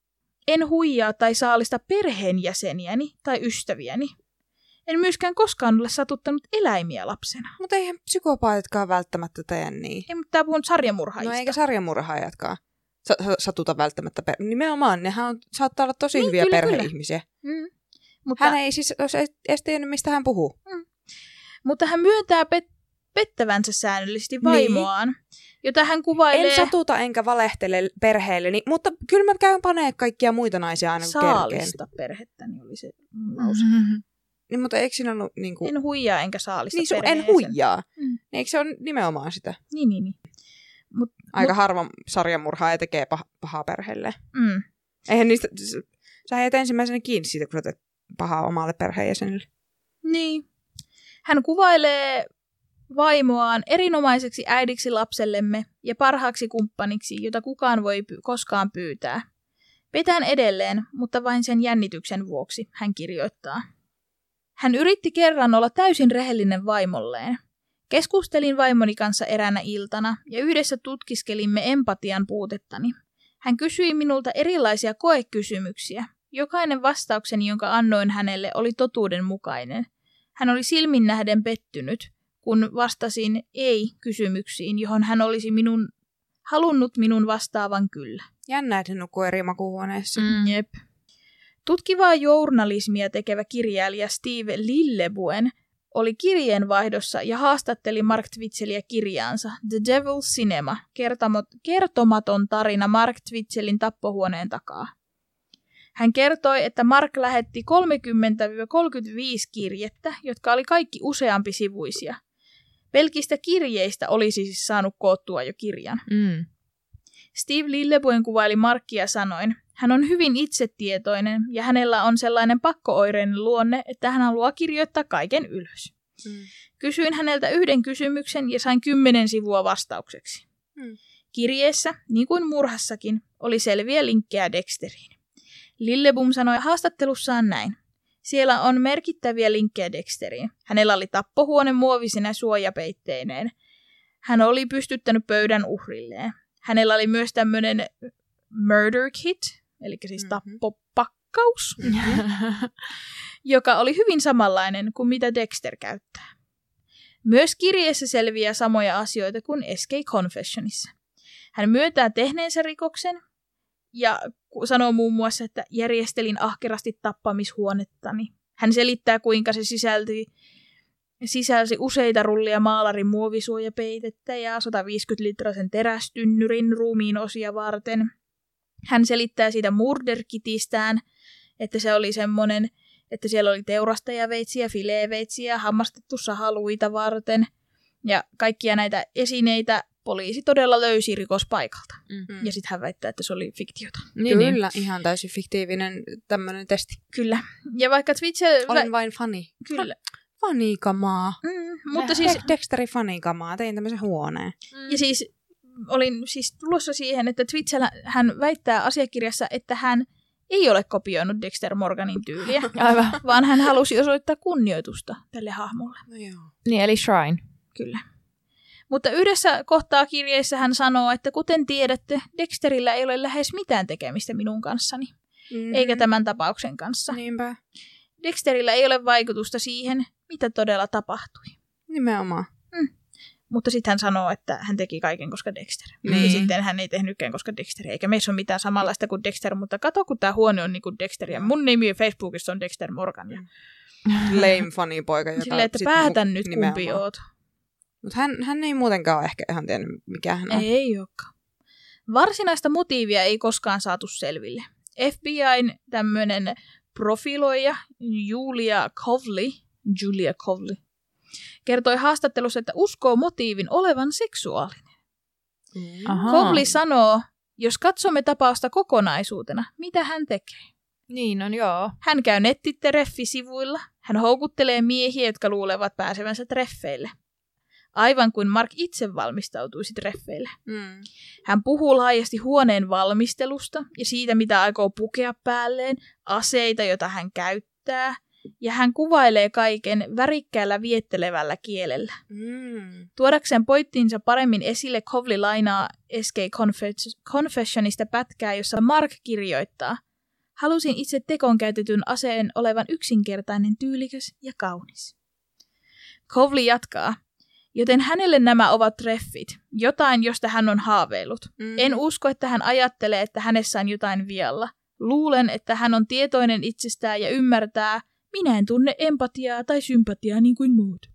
En huijaa tai saalista perheenjäseniäni tai ystäviäni. En myöskään koskaan ole satuttanut eläimiä lapsena. Mutta eihän psykopaatitkaan välttämättä tee niin. Ei, mutta tää puhun sarjamurhaajista. No eikä sarjamurhaajatkaan satuta välttämättä. Nimenomaan, nehän saattaa olla tosi niin, hyviä kyllä, perheihmisiä. Mutta, Hän ei siis edes tiennyt, mistä hän puhuu. mutta hän myöntää pettävänsä säännöllisesti vaimoaan, jota hän kuvailee... En satuta enkä valehtele perheelleni, mutta kyllä mä käyn panee kaikkia muita naisia aina kerkeen. Saalista perhettäni oli se lause. Niin, mutta eikö siinä ollut niinku... En huijaa enkä saalista Niin, perheeseen. en huijaa. Eikö se ole nimenomaan sitä? Niin. Aika harva sarjamurhaaja tekee pahaa perheelle. Mm. Eihän niistä... Sä heet ensimmäisenä kiinni siitä, kun sä teet pahaa omalle perheenjäsenelle. Niin. Hän kuvailee vaimoaan erinomaiseksi äidiksi lapsellemme ja parhaaksi kumppaniksi, jota kukaan voi koskaan pyytää. Petän edelleen, mutta vain sen jännityksen vuoksi, hän kirjoittaa. Hän yritti kerran olla täysin rehellinen vaimolleen. Keskustelin vaimoni kanssa eräänä iltana ja yhdessä tutkiskelimme empatian puutettani. Hän kysyi minulta erilaisia koekysymyksiä. Jokainen vastaukseni, jonka annoin hänelle, oli totuudenmukainen. Hän oli silmin nähden pettynyt, kun vastasin ei-kysymyksiin, johon hän olisi halunnut minun vastaavan kyllä. Jännä, että nukkuu eri makuuhuoneessa. Jep. Tutkivaa journalismia tekevä kirjailija Steve Lillebuen oli kirjeenvaihdossa ja haastatteli Mark Twitcheliä kirjaansa The Devil's Cinema, kertomaton tarina Mark Twitchelin tappohuoneen takaa. Hän kertoi, että Mark lähetti 30-35 kirjettä, jotka oli kaikki useampi sivuisia. Pelkistä kirjeistä olisi siis saanut koottua jo kirjan. Steve Lillebuen kuvaili Markia sanoin, hän on hyvin itsetietoinen ja hänellä on sellainen pakkooireinen luonne, että hän haluaa kirjoittaa kaiken ylös. Kysyin häneltä yhden kysymyksen ja sain 10 sivua vastaukseksi. Kirjeessä, niin kuin murhassakin, oli selviä linkkejä Dexteriin. Lillebum sanoi haastattelussaan näin. Siellä on merkittäviä linkkejä Dexteriin. Hänellä oli tappohuone muovisina suojapeitteineen. Hän oli pystyttänyt pöydän uhrilleen. Hänellä oli myös tämmöinen murder kit, eli siis tappopakkaus, joka oli hyvin samanlainen kuin mitä Dexter käyttää. Myös kirjeessä selviää samoja asioita kuin SK Confessionissa. Hän myöntää tehneensä rikoksen ja sanoo muun muassa, että järjestelin ahkerasti tappamishuonettani. Hän selittää, kuinka se sisälsi useita rullia maalarin muovisuojapeitettä ja 150-litrasen terästynnyrin ruumiin osia varten. Hän selittää siitä murder-kitistään, että se oli semmoinen, että siellä oli teurastajaveitsiä, fileeveitsiä, hammastettu sahaluita varten. Ja kaikkia näitä esineitä poliisi todella löysi rikospaikalta. Ja sitten hän väittää, että se oli fiktiota. Kyllä, ihan täysin fiktiivinen tämmöinen testi. Kyllä. Ja vaikka Twitchell... Olen vain fani. Kyllä. Fanikamaa. Mutta siis... Dexterin fanikamaa. Tein tämmöisen huoneen. Ja siis olin siis tulossa siihen, että Twitchell hän väittää asiakirjassa, että hän ei ole kopioinut Dexter Morganin tyyliä, vaan hän halusi osoittaa kunnioitusta tälle hahmolle. No joo. Niin, eli Shrine. Kyllä. Mutta yhdessä kohtaa kirjeessä hän sanoo, että kuten tiedätte, Dexterillä ei ole lähes mitään tekemistä minun kanssani, eikä tämän tapauksen kanssa. Niinpä. Dexterillä ei ole vaikutusta siihen, mitä todella tapahtui. Nimenomaan. Mutta sitten hän sanoo, että hän teki kaiken, koska Dexter. Niin. Ja sitten hän ei tehnytkään, koska Dexter. Eikä meissä ole mitään samanlaista kuin Dexter, mutta kato, kun tämä huone on niin kuin Dexter. Ja mun nimi Facebookissa on Dexter Morgan. Ja... Lame funny poika. Silleen, että päätä nyt kumpi oot. Mutta hän ei muutenkaan ole ehkä ihan tiennyt, mikä hän on. Ei olekaan. Varsinaista motiivia ei koskaan saatu selville. FBI:n tämmöinen profiloija Julia Kowley, kertoi haastattelussa, että uskoo motiivin olevan seksuaalinen. Kowley sanoo, jos katsomme tapausta kokonaisuutena, mitä hän tekee? Niin on, joo. Hän käy nettitreffisivuilla. Hän houkuttelee miehiä, jotka luulevat pääsevänsä treffeille. Aivan kuin Mark itse valmistautuisi treffeille. Hän puhuu laajasti huoneen valmistelusta ja siitä, mitä aikoo pukea päälleen, aseita, joita hän käyttää, ja hän kuvailee kaiken värikkäällä viettelevällä kielellä. Tuodakseen pointtinsa paremmin esille, Kowley lainaa SK Confessionista pätkää, jossa Mark kirjoittaa, Halusin itse tekoon käytetyn aseen olevan yksinkertainen, tyylikäs ja kaunis. Kowley jatkaa. Joten hänelle nämä ovat treffit, jotain, josta hän on haaveillut. En usko, että hän ajattelee, että hänessä on jotain vialla. Luulen, että hän on tietoinen itsestään ja ymmärtää, minä en tunne empatiaa tai sympatiaa niin kuin muut.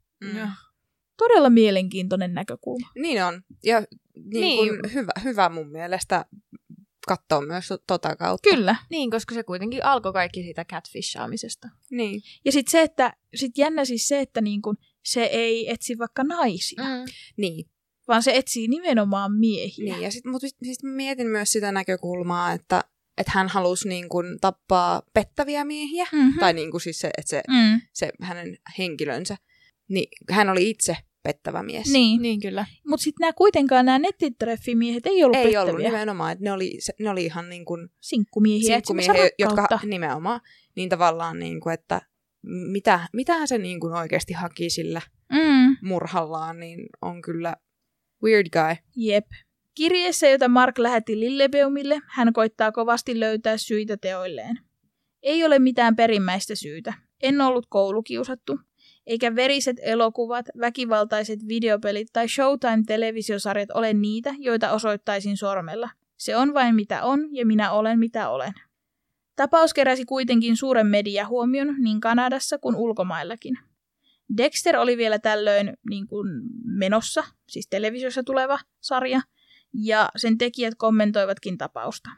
Todella mielenkiintoinen näkökulma. Niin on. Ja niin. Hyvä mun mielestä katsoa myös tota kautta. Kyllä. Niin, koska se kuitenkin alkoi kaikki siitä catfishaamisesta. Niin. Ja sitten se, että jännä siis se, että niin kun se ei etsi vaikka naisia, Niin. vaan se etsii nimenomaan miehiä. Niin, ja sitten mietin myös sitä näkökulmaa, että hän halusi niin kuin tappaa pettäviä miehiä, tai niin kuin siis se, että se hänen henkilönsä, niin hän oli itse pettävä mies. Niin kyllä. Mutta sitten nämä nettitreffimiehet ei ollut pettäviä. Ei ollut nimenomaan, että ne oli ihan niin kuin sinkkumiehiä jotka nimenomaan, niin tavallaan niin kuin, että mitähän se niin kuin oikeasti haki sillä murhallaan, niin on kyllä weird guy. Jep. Kirjeessä, jota Mark lähetti Lillebeumille, hän koittaa kovasti löytää syitä teoilleen. Ei ole mitään perimmäistä syytä. En ollut koulukiusattu. Eikä veriset elokuvat, väkivaltaiset videopelit tai Showtime-televisiosarjat ole niitä, joita osoittaisin sormella. Se on vain mitä on ja minä olen mitä olen. Tapaus keräsi kuitenkin suuren mediahuomion niin Kanadassa kuin ulkomaillakin. Dexter oli vielä tällöin niin kuin menossa, siis televisiossa tuleva sarja, ja sen tekijät kommentoivatkin tapausta.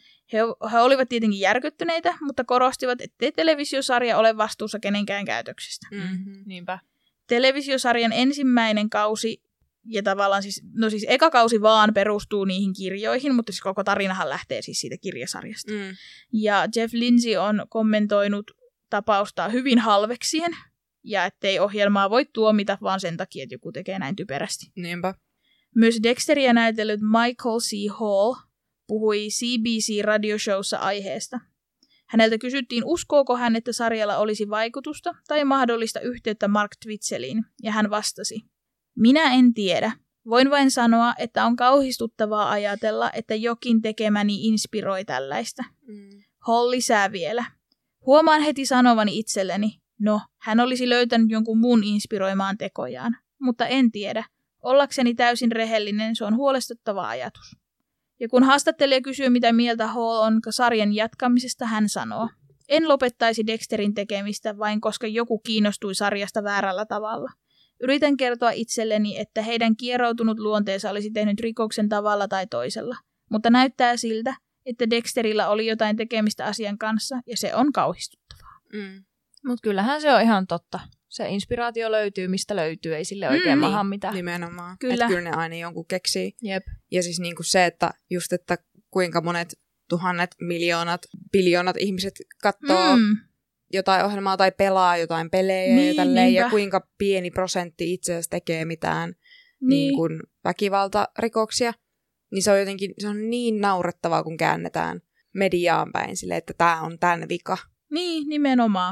He olivat tietenkin järkyttyneitä, mutta korostivat, ettei televisiosarja ole vastuussa kenenkään käytöksestä. Niinpä. Televisiosarjan ensimmäinen kausi, ja tavallaan siis eka kausi vaan perustuu niihin kirjoihin, mutta siis koko tarinahan lähtee siis siitä kirjasarjasta. Ja Jeff Lindsay on kommentoinut tapausta hyvin halveksien, ja ettei ohjelmaa voi tuomita vaan sen takia, että joku tekee näin typerästi. Niinpä. Myös Dexteria näytellyt Michael C. Hall puhui CBC-radioshowssa aiheesta. Häneltä kysyttiin, uskooko hän, että sarjalla olisi vaikutusta tai mahdollista yhteyttä Mark Twitzeliin, ja hän vastasi. Minä en tiedä. Voin vain sanoa, että on kauhistuttavaa ajatella, että jokin tekemäni inspiroi tällaista. Hall lisää vielä. Huomaan heti sanovani itselleni, no, hän olisi löytänyt jonkun muun inspiroimaan tekojaan, mutta en tiedä. Ollakseni täysin rehellinen, se on huolestuttava ajatus. Ja kun haastattelija kysyy, mitä mieltä Hall on sarjan jatkamisesta, hän sanoo, en lopettaisi Dexterin tekemistä vain koska joku kiinnostui sarjasta väärällä tavalla. Yritän kertoa itselleni, että heidän kieroutunut luonteensa olisi tehnyt rikoksen tavalla tai toisella, mutta näyttää siltä, että Dexterillä oli jotain tekemistä asian kanssa ja se on kauhistuttavaa. Mutta kyllähän se on ihan totta. Se inspiraatio löytyy, mistä löytyy, ei sille oikein maha mitään. Nimenomaan. Kyllä. Että kyllä ne aina jonkun keksii. Jep. Ja siis niinku se, että just, että kuinka monet tuhannet, miljoonat, biljoonat ihmiset katsoo jotain ohjelmaa tai pelaa jotain pelejä ja tälleen, ja kuinka pieni prosentti itse asiassa tekee mitään niin kuin väkivaltarikoksia. Niin se on jotenkin, se on niin naurettavaa, kun käännetään mediaan päin silleen, että tämä on tämän vika. Niin, nimenomaan,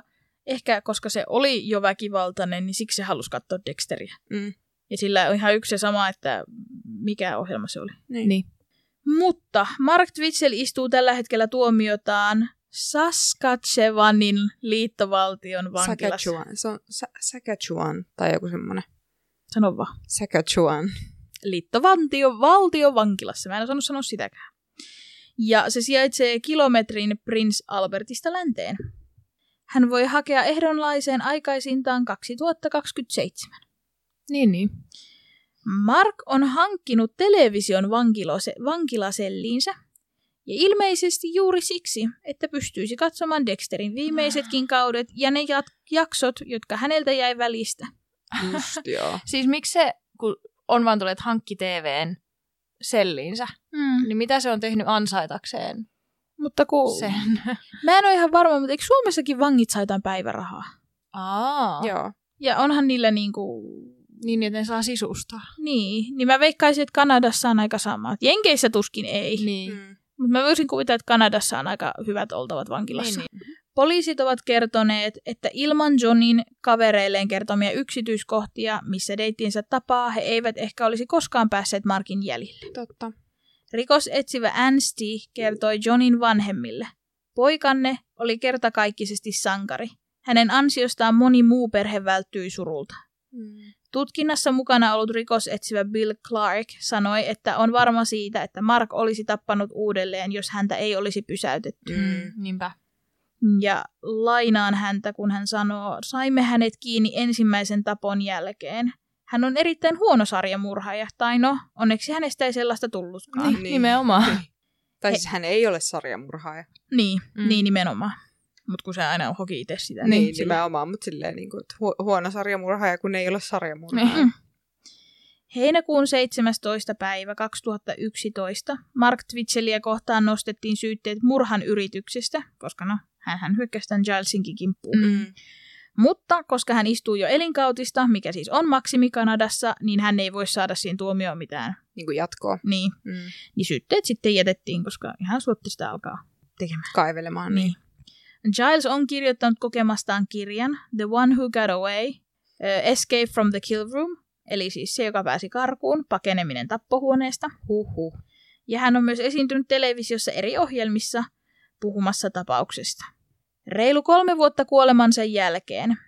koska se oli jo väkivaltainen, niin siksi se halusi katsoa Dexteriä. Ja sillä on ihan yksi ja sama, että mikä ohjelma se oli. Niin. Mutta Mark Twitzell istuu tällä hetkellä tuomiotaan Saskatchewanin liittovaltion vankilassa. Se on Saskatchewan tai joku semmoinen. Sano vaan. Saskatchewan. Liittovaltion vankilassa. Mä en osannut sanoa sitäkään. Ja se sijaitsee kilometrin Prince Albertista länteen. Hän voi hakea ehdonlaiseen aikaisintaan 2027. Niin. Mark on hankkinut television vankilaselliinsä, ja ilmeisesti juuri siksi, että pystyisi katsomaan Dexterin viimeisetkin kaudet ja ne jaksot, jotka häneltä jäi välistä. Just joo. Siis miksi se, kun on vaan tullut, että hankki TVn selliinsä, niin mitä se on tehnyt ansaitakseen mutta sen? Mä en ole ihan varma, mutta eikö Suomessakin vangit saa jotain päivärahaa? Joo. Ja onhan niillä niinku... Niin, että ne saa sisustaa. Niin mä veikkaisin, että Kanadassa on aika sama. Jenkeissä tuskin ei. Niin. Mutta mä voisin kuvitella, että Kanadassa on aika hyvät oltavat vankilassa. Niin. Poliisit ovat kertoneet, että ilman Johnin kavereilleen kertomia yksityiskohtia, missä deittinsä tapaa, he eivät ehkä olisi koskaan päässeet Markin jäljille. Totta. Rikosetsivä Anstey kertoi Johnin vanhemmille. Poikanne oli kertakaikkisesti sankari. Hänen ansiostaan moni muu perhe välttyi surulta. Tutkinnassa mukana ollut rikosetsivä Bill Clark sanoi, että on varma siitä, että Mark olisi tappanut uudelleen, jos häntä ei olisi pysäytetty. Niinpä. Ja lainaan häntä, kun hän sanoo, saimme hänet kiinni ensimmäisen tapon jälkeen. Hän on erittäin huono sarjamurhaaja, tai no, onneksi hänestä ei sellaista tullutkaan. Niin. Nimenomaan. Tai siis hän ei ole sarjamurhaaja. Niin nimenomaan. Mutta kun se aina hoki itse sitä. Niin nimenomaan, mutta silleen, niin kuin, että huono sarjamurhaaja, kun ei ole sarjamurhaaja. Heinäkuun 17. päivä 2011 Mark Twitchellia kohtaan nostettiin syytteet murhan yrityksestä, koska no, hän hyökkäsi tämän Gilesinkin kimppuun. Mutta koska hän istuu jo elinkautista, mikä siis on maksimi Kanadassa, niin hän ei voi saada siihen tuomioon mitään. Niin kuin jatkoa. Niin. Niin syytteet sitten jätettiin, koska ihan suotti sitä alkaa tekemään. Kaivelemaan, niin. Giles on kirjoittanut kokemastaan kirjan The One Who Got Away, Escape from the Kill Room, eli siis se, joka pääsi karkuun, pakeneminen tappohuoneesta. Ja hän on myös esiintynyt televisiossa eri ohjelmissa puhumassa tapauksesta. Reilu 3 vuotta kuolemansa jälkeen, 4.12.2011,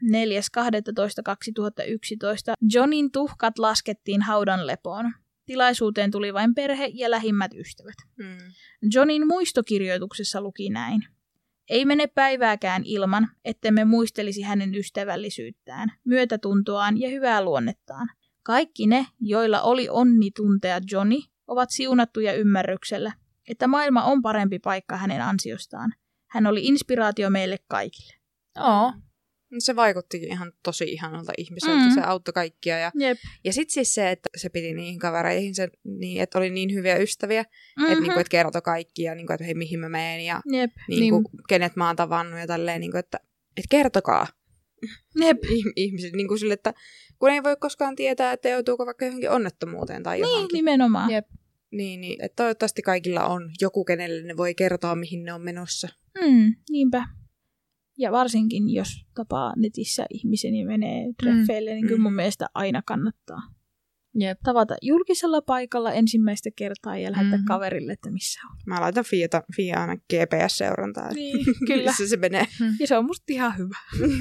Johnin tuhkat laskettiin haudan lepoon. Tilaisuuteen tuli vain perhe ja lähimmät ystävät. Johnin muistokirjoituksessa luki näin. Ei mene päivääkään ilman, ettemme muistelisi hänen ystävällisyyttään, myötätuntoaan ja hyvää luonnettaan. Kaikki ne, joilla oli onni tuntea Johnny, ovat siunattuja ymmärryksellä, että maailma on parempi paikka hänen ansiostaan. Hän oli inspiraatio meille kaikille. Se vaikuttikin ihan tosi ihanalta ihmiseltä. Se auttoi kaikkia. Ja sitten siis se, että se piti niihin kavereihin, niin, että oli niin hyviä ystäviä, että, niinku, että kertoi kaikkia, niinku, että hei, mihin mä menen ja niinku, kenet mä oon tavannut ja tälleen, niinku, että kertokaa ihmiset. Niinku, sille, että kun ei voi koskaan tietää, että joutuuko vaikka johonkin onnettomuuteen tai johonkin. Niin, nimenomaan. Niin, että toivottavasti kaikilla on joku, kenelle ne voi kertoa, mihin ne on menossa. Niinpä. Ja varsinkin, jos tapaa netissä ihmisen ja menee treffeille, niin kyllä mun mielestä aina kannattaa tavata julkisella paikalla ensimmäistä kertaa ja lähettää kaverille, että missä on. Mä laitan Fia aina GPS-seurantaa. Niin, kyllä. Missä se menee. Ja se on musta ihan hyvä.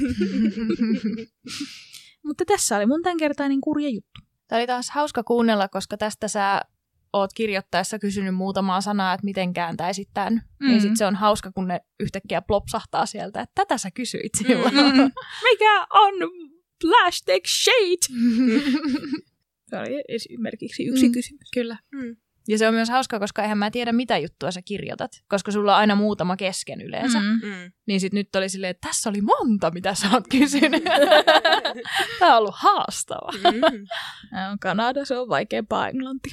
Mutta tässä oli mun tämänkertainen kurja juttu. Tämä oli taas hauska kuunnella, koska tästä sä oot kirjoittaessa kysynyt muutamaa sanaa, että miten kääntäisit tämän. Niin sit se on hauska, kun ne yhtäkkiä plopsahtaa sieltä, että tätä sä kysyit silloin. Mikä on plastic shade? Se oli esimerkiksi yksi kysymys. Kyllä. Ja se on myös hauska, koska eihän mä tiedä, mitä juttua sä kirjoitat, koska sulla on aina muutama kesken yleensä. Niin sit nyt oli silleen, että tässä oli monta, mitä sä oot kysynyt. Tää on ollut haastava. Kanada, se on vaikeampaa englantia.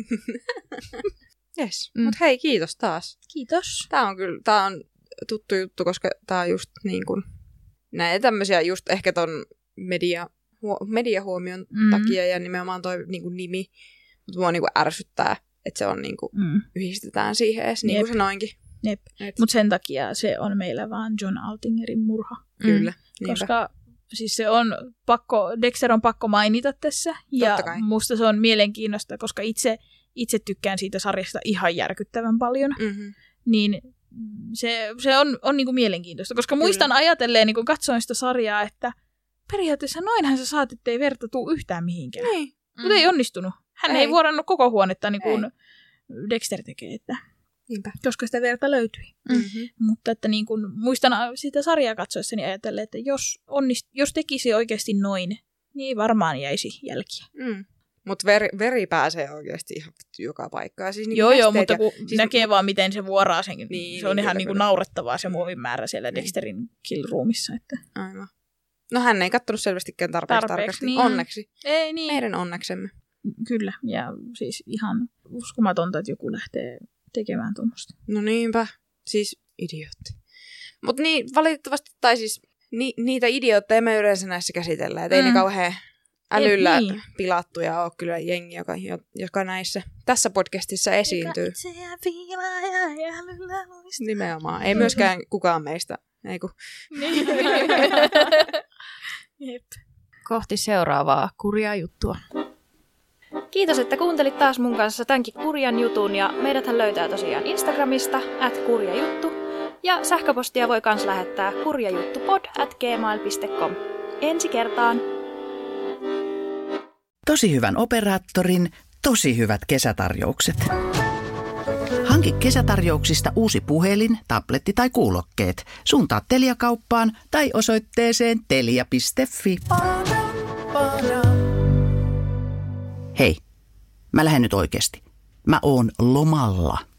Yes. Mut hei, kiitos taas. Kiitos. Tää on tuttu juttu, koska tää on just niin kuin näitä tämmöisiä just ehkä ton mediahuomion takia ja nimenomaan toi niin kuin nimi. Mutta mua niinku ärsyttää, että se on niinku yhdistetään siihen edes, niin kuin sanoinkin. Mutta sen takia se on meillä vaan John Altingerin murha. Kyllä. Koska siis se on Dexter on pakko mainita tässä. Ja musta se on mielenkiintoista, koska itse tykkään siitä sarjasta ihan järkyttävän paljon. Niin se on niinku mielenkiintoista, koska muistan ajatelleen, niin kun katsoin sitä sarjaa, että periaatteessa noinhan sä saat, ettei verta tuu yhtään mihinkään. Niin. Mutta ei onnistunut. Hän ei vuorannut koko huonetta niin kuin Dexter tekee, että koska sitä verta löytyi. Mutta että niin kuin, muistan sitä sarjaa katsoessani ajatellen, että jos tekisi oikeasti noin, niin ei varmaan jäisi jälkiä. Mutta veri pääsee oikeasti ihan joka paikkaan. Siis niin joo, mutta kun siis näkee vaan, miten se vuoraa sen, se on ihan kyllä, niin kuin naurettavaa se muovin määrä siellä Dexterin kill roomissa. Että. Aivan. No hän ei kattonut selvästikään tarpeeksi. Niin. Onneksi. Ei niin. Meidän onneksemme. Kyllä, ja siis ihan uskomatonta, että joku lähtee tekemään tuommoista. No niinpä, siis idiootti. Mutta niin, valitettavasti, tai siis niitä idiootteja me yleensä näissä käsitellään, että ei ne kauhean älyllä pilattuja ole kyllä jengi, joka näissä tässä podcastissa esiintyy. Nimenomaan, ei myöskään kukaan meistä. Eiku. Kohti seuraavaa kurjaa juttua. Kiitos, että kuuntelit taas mun kanssa tämänkin kurjan jutun, ja meidäthän löytää tosiaan Instagramista @kurjajuttu. Ja sähköpostia voi kans lähettää kurjajuttupod@gmail.com. Ensi kertaan! Tosi hyvän operaattorin, tosi hyvät kesätarjoukset. Hanki kesätarjouksista uusi puhelin, tabletti tai kuulokkeet. Suuntaa Telia-kauppaan tai osoitteeseen telia.fi. Hei, mä lähden nyt oikeasti. Mä oon lomalla.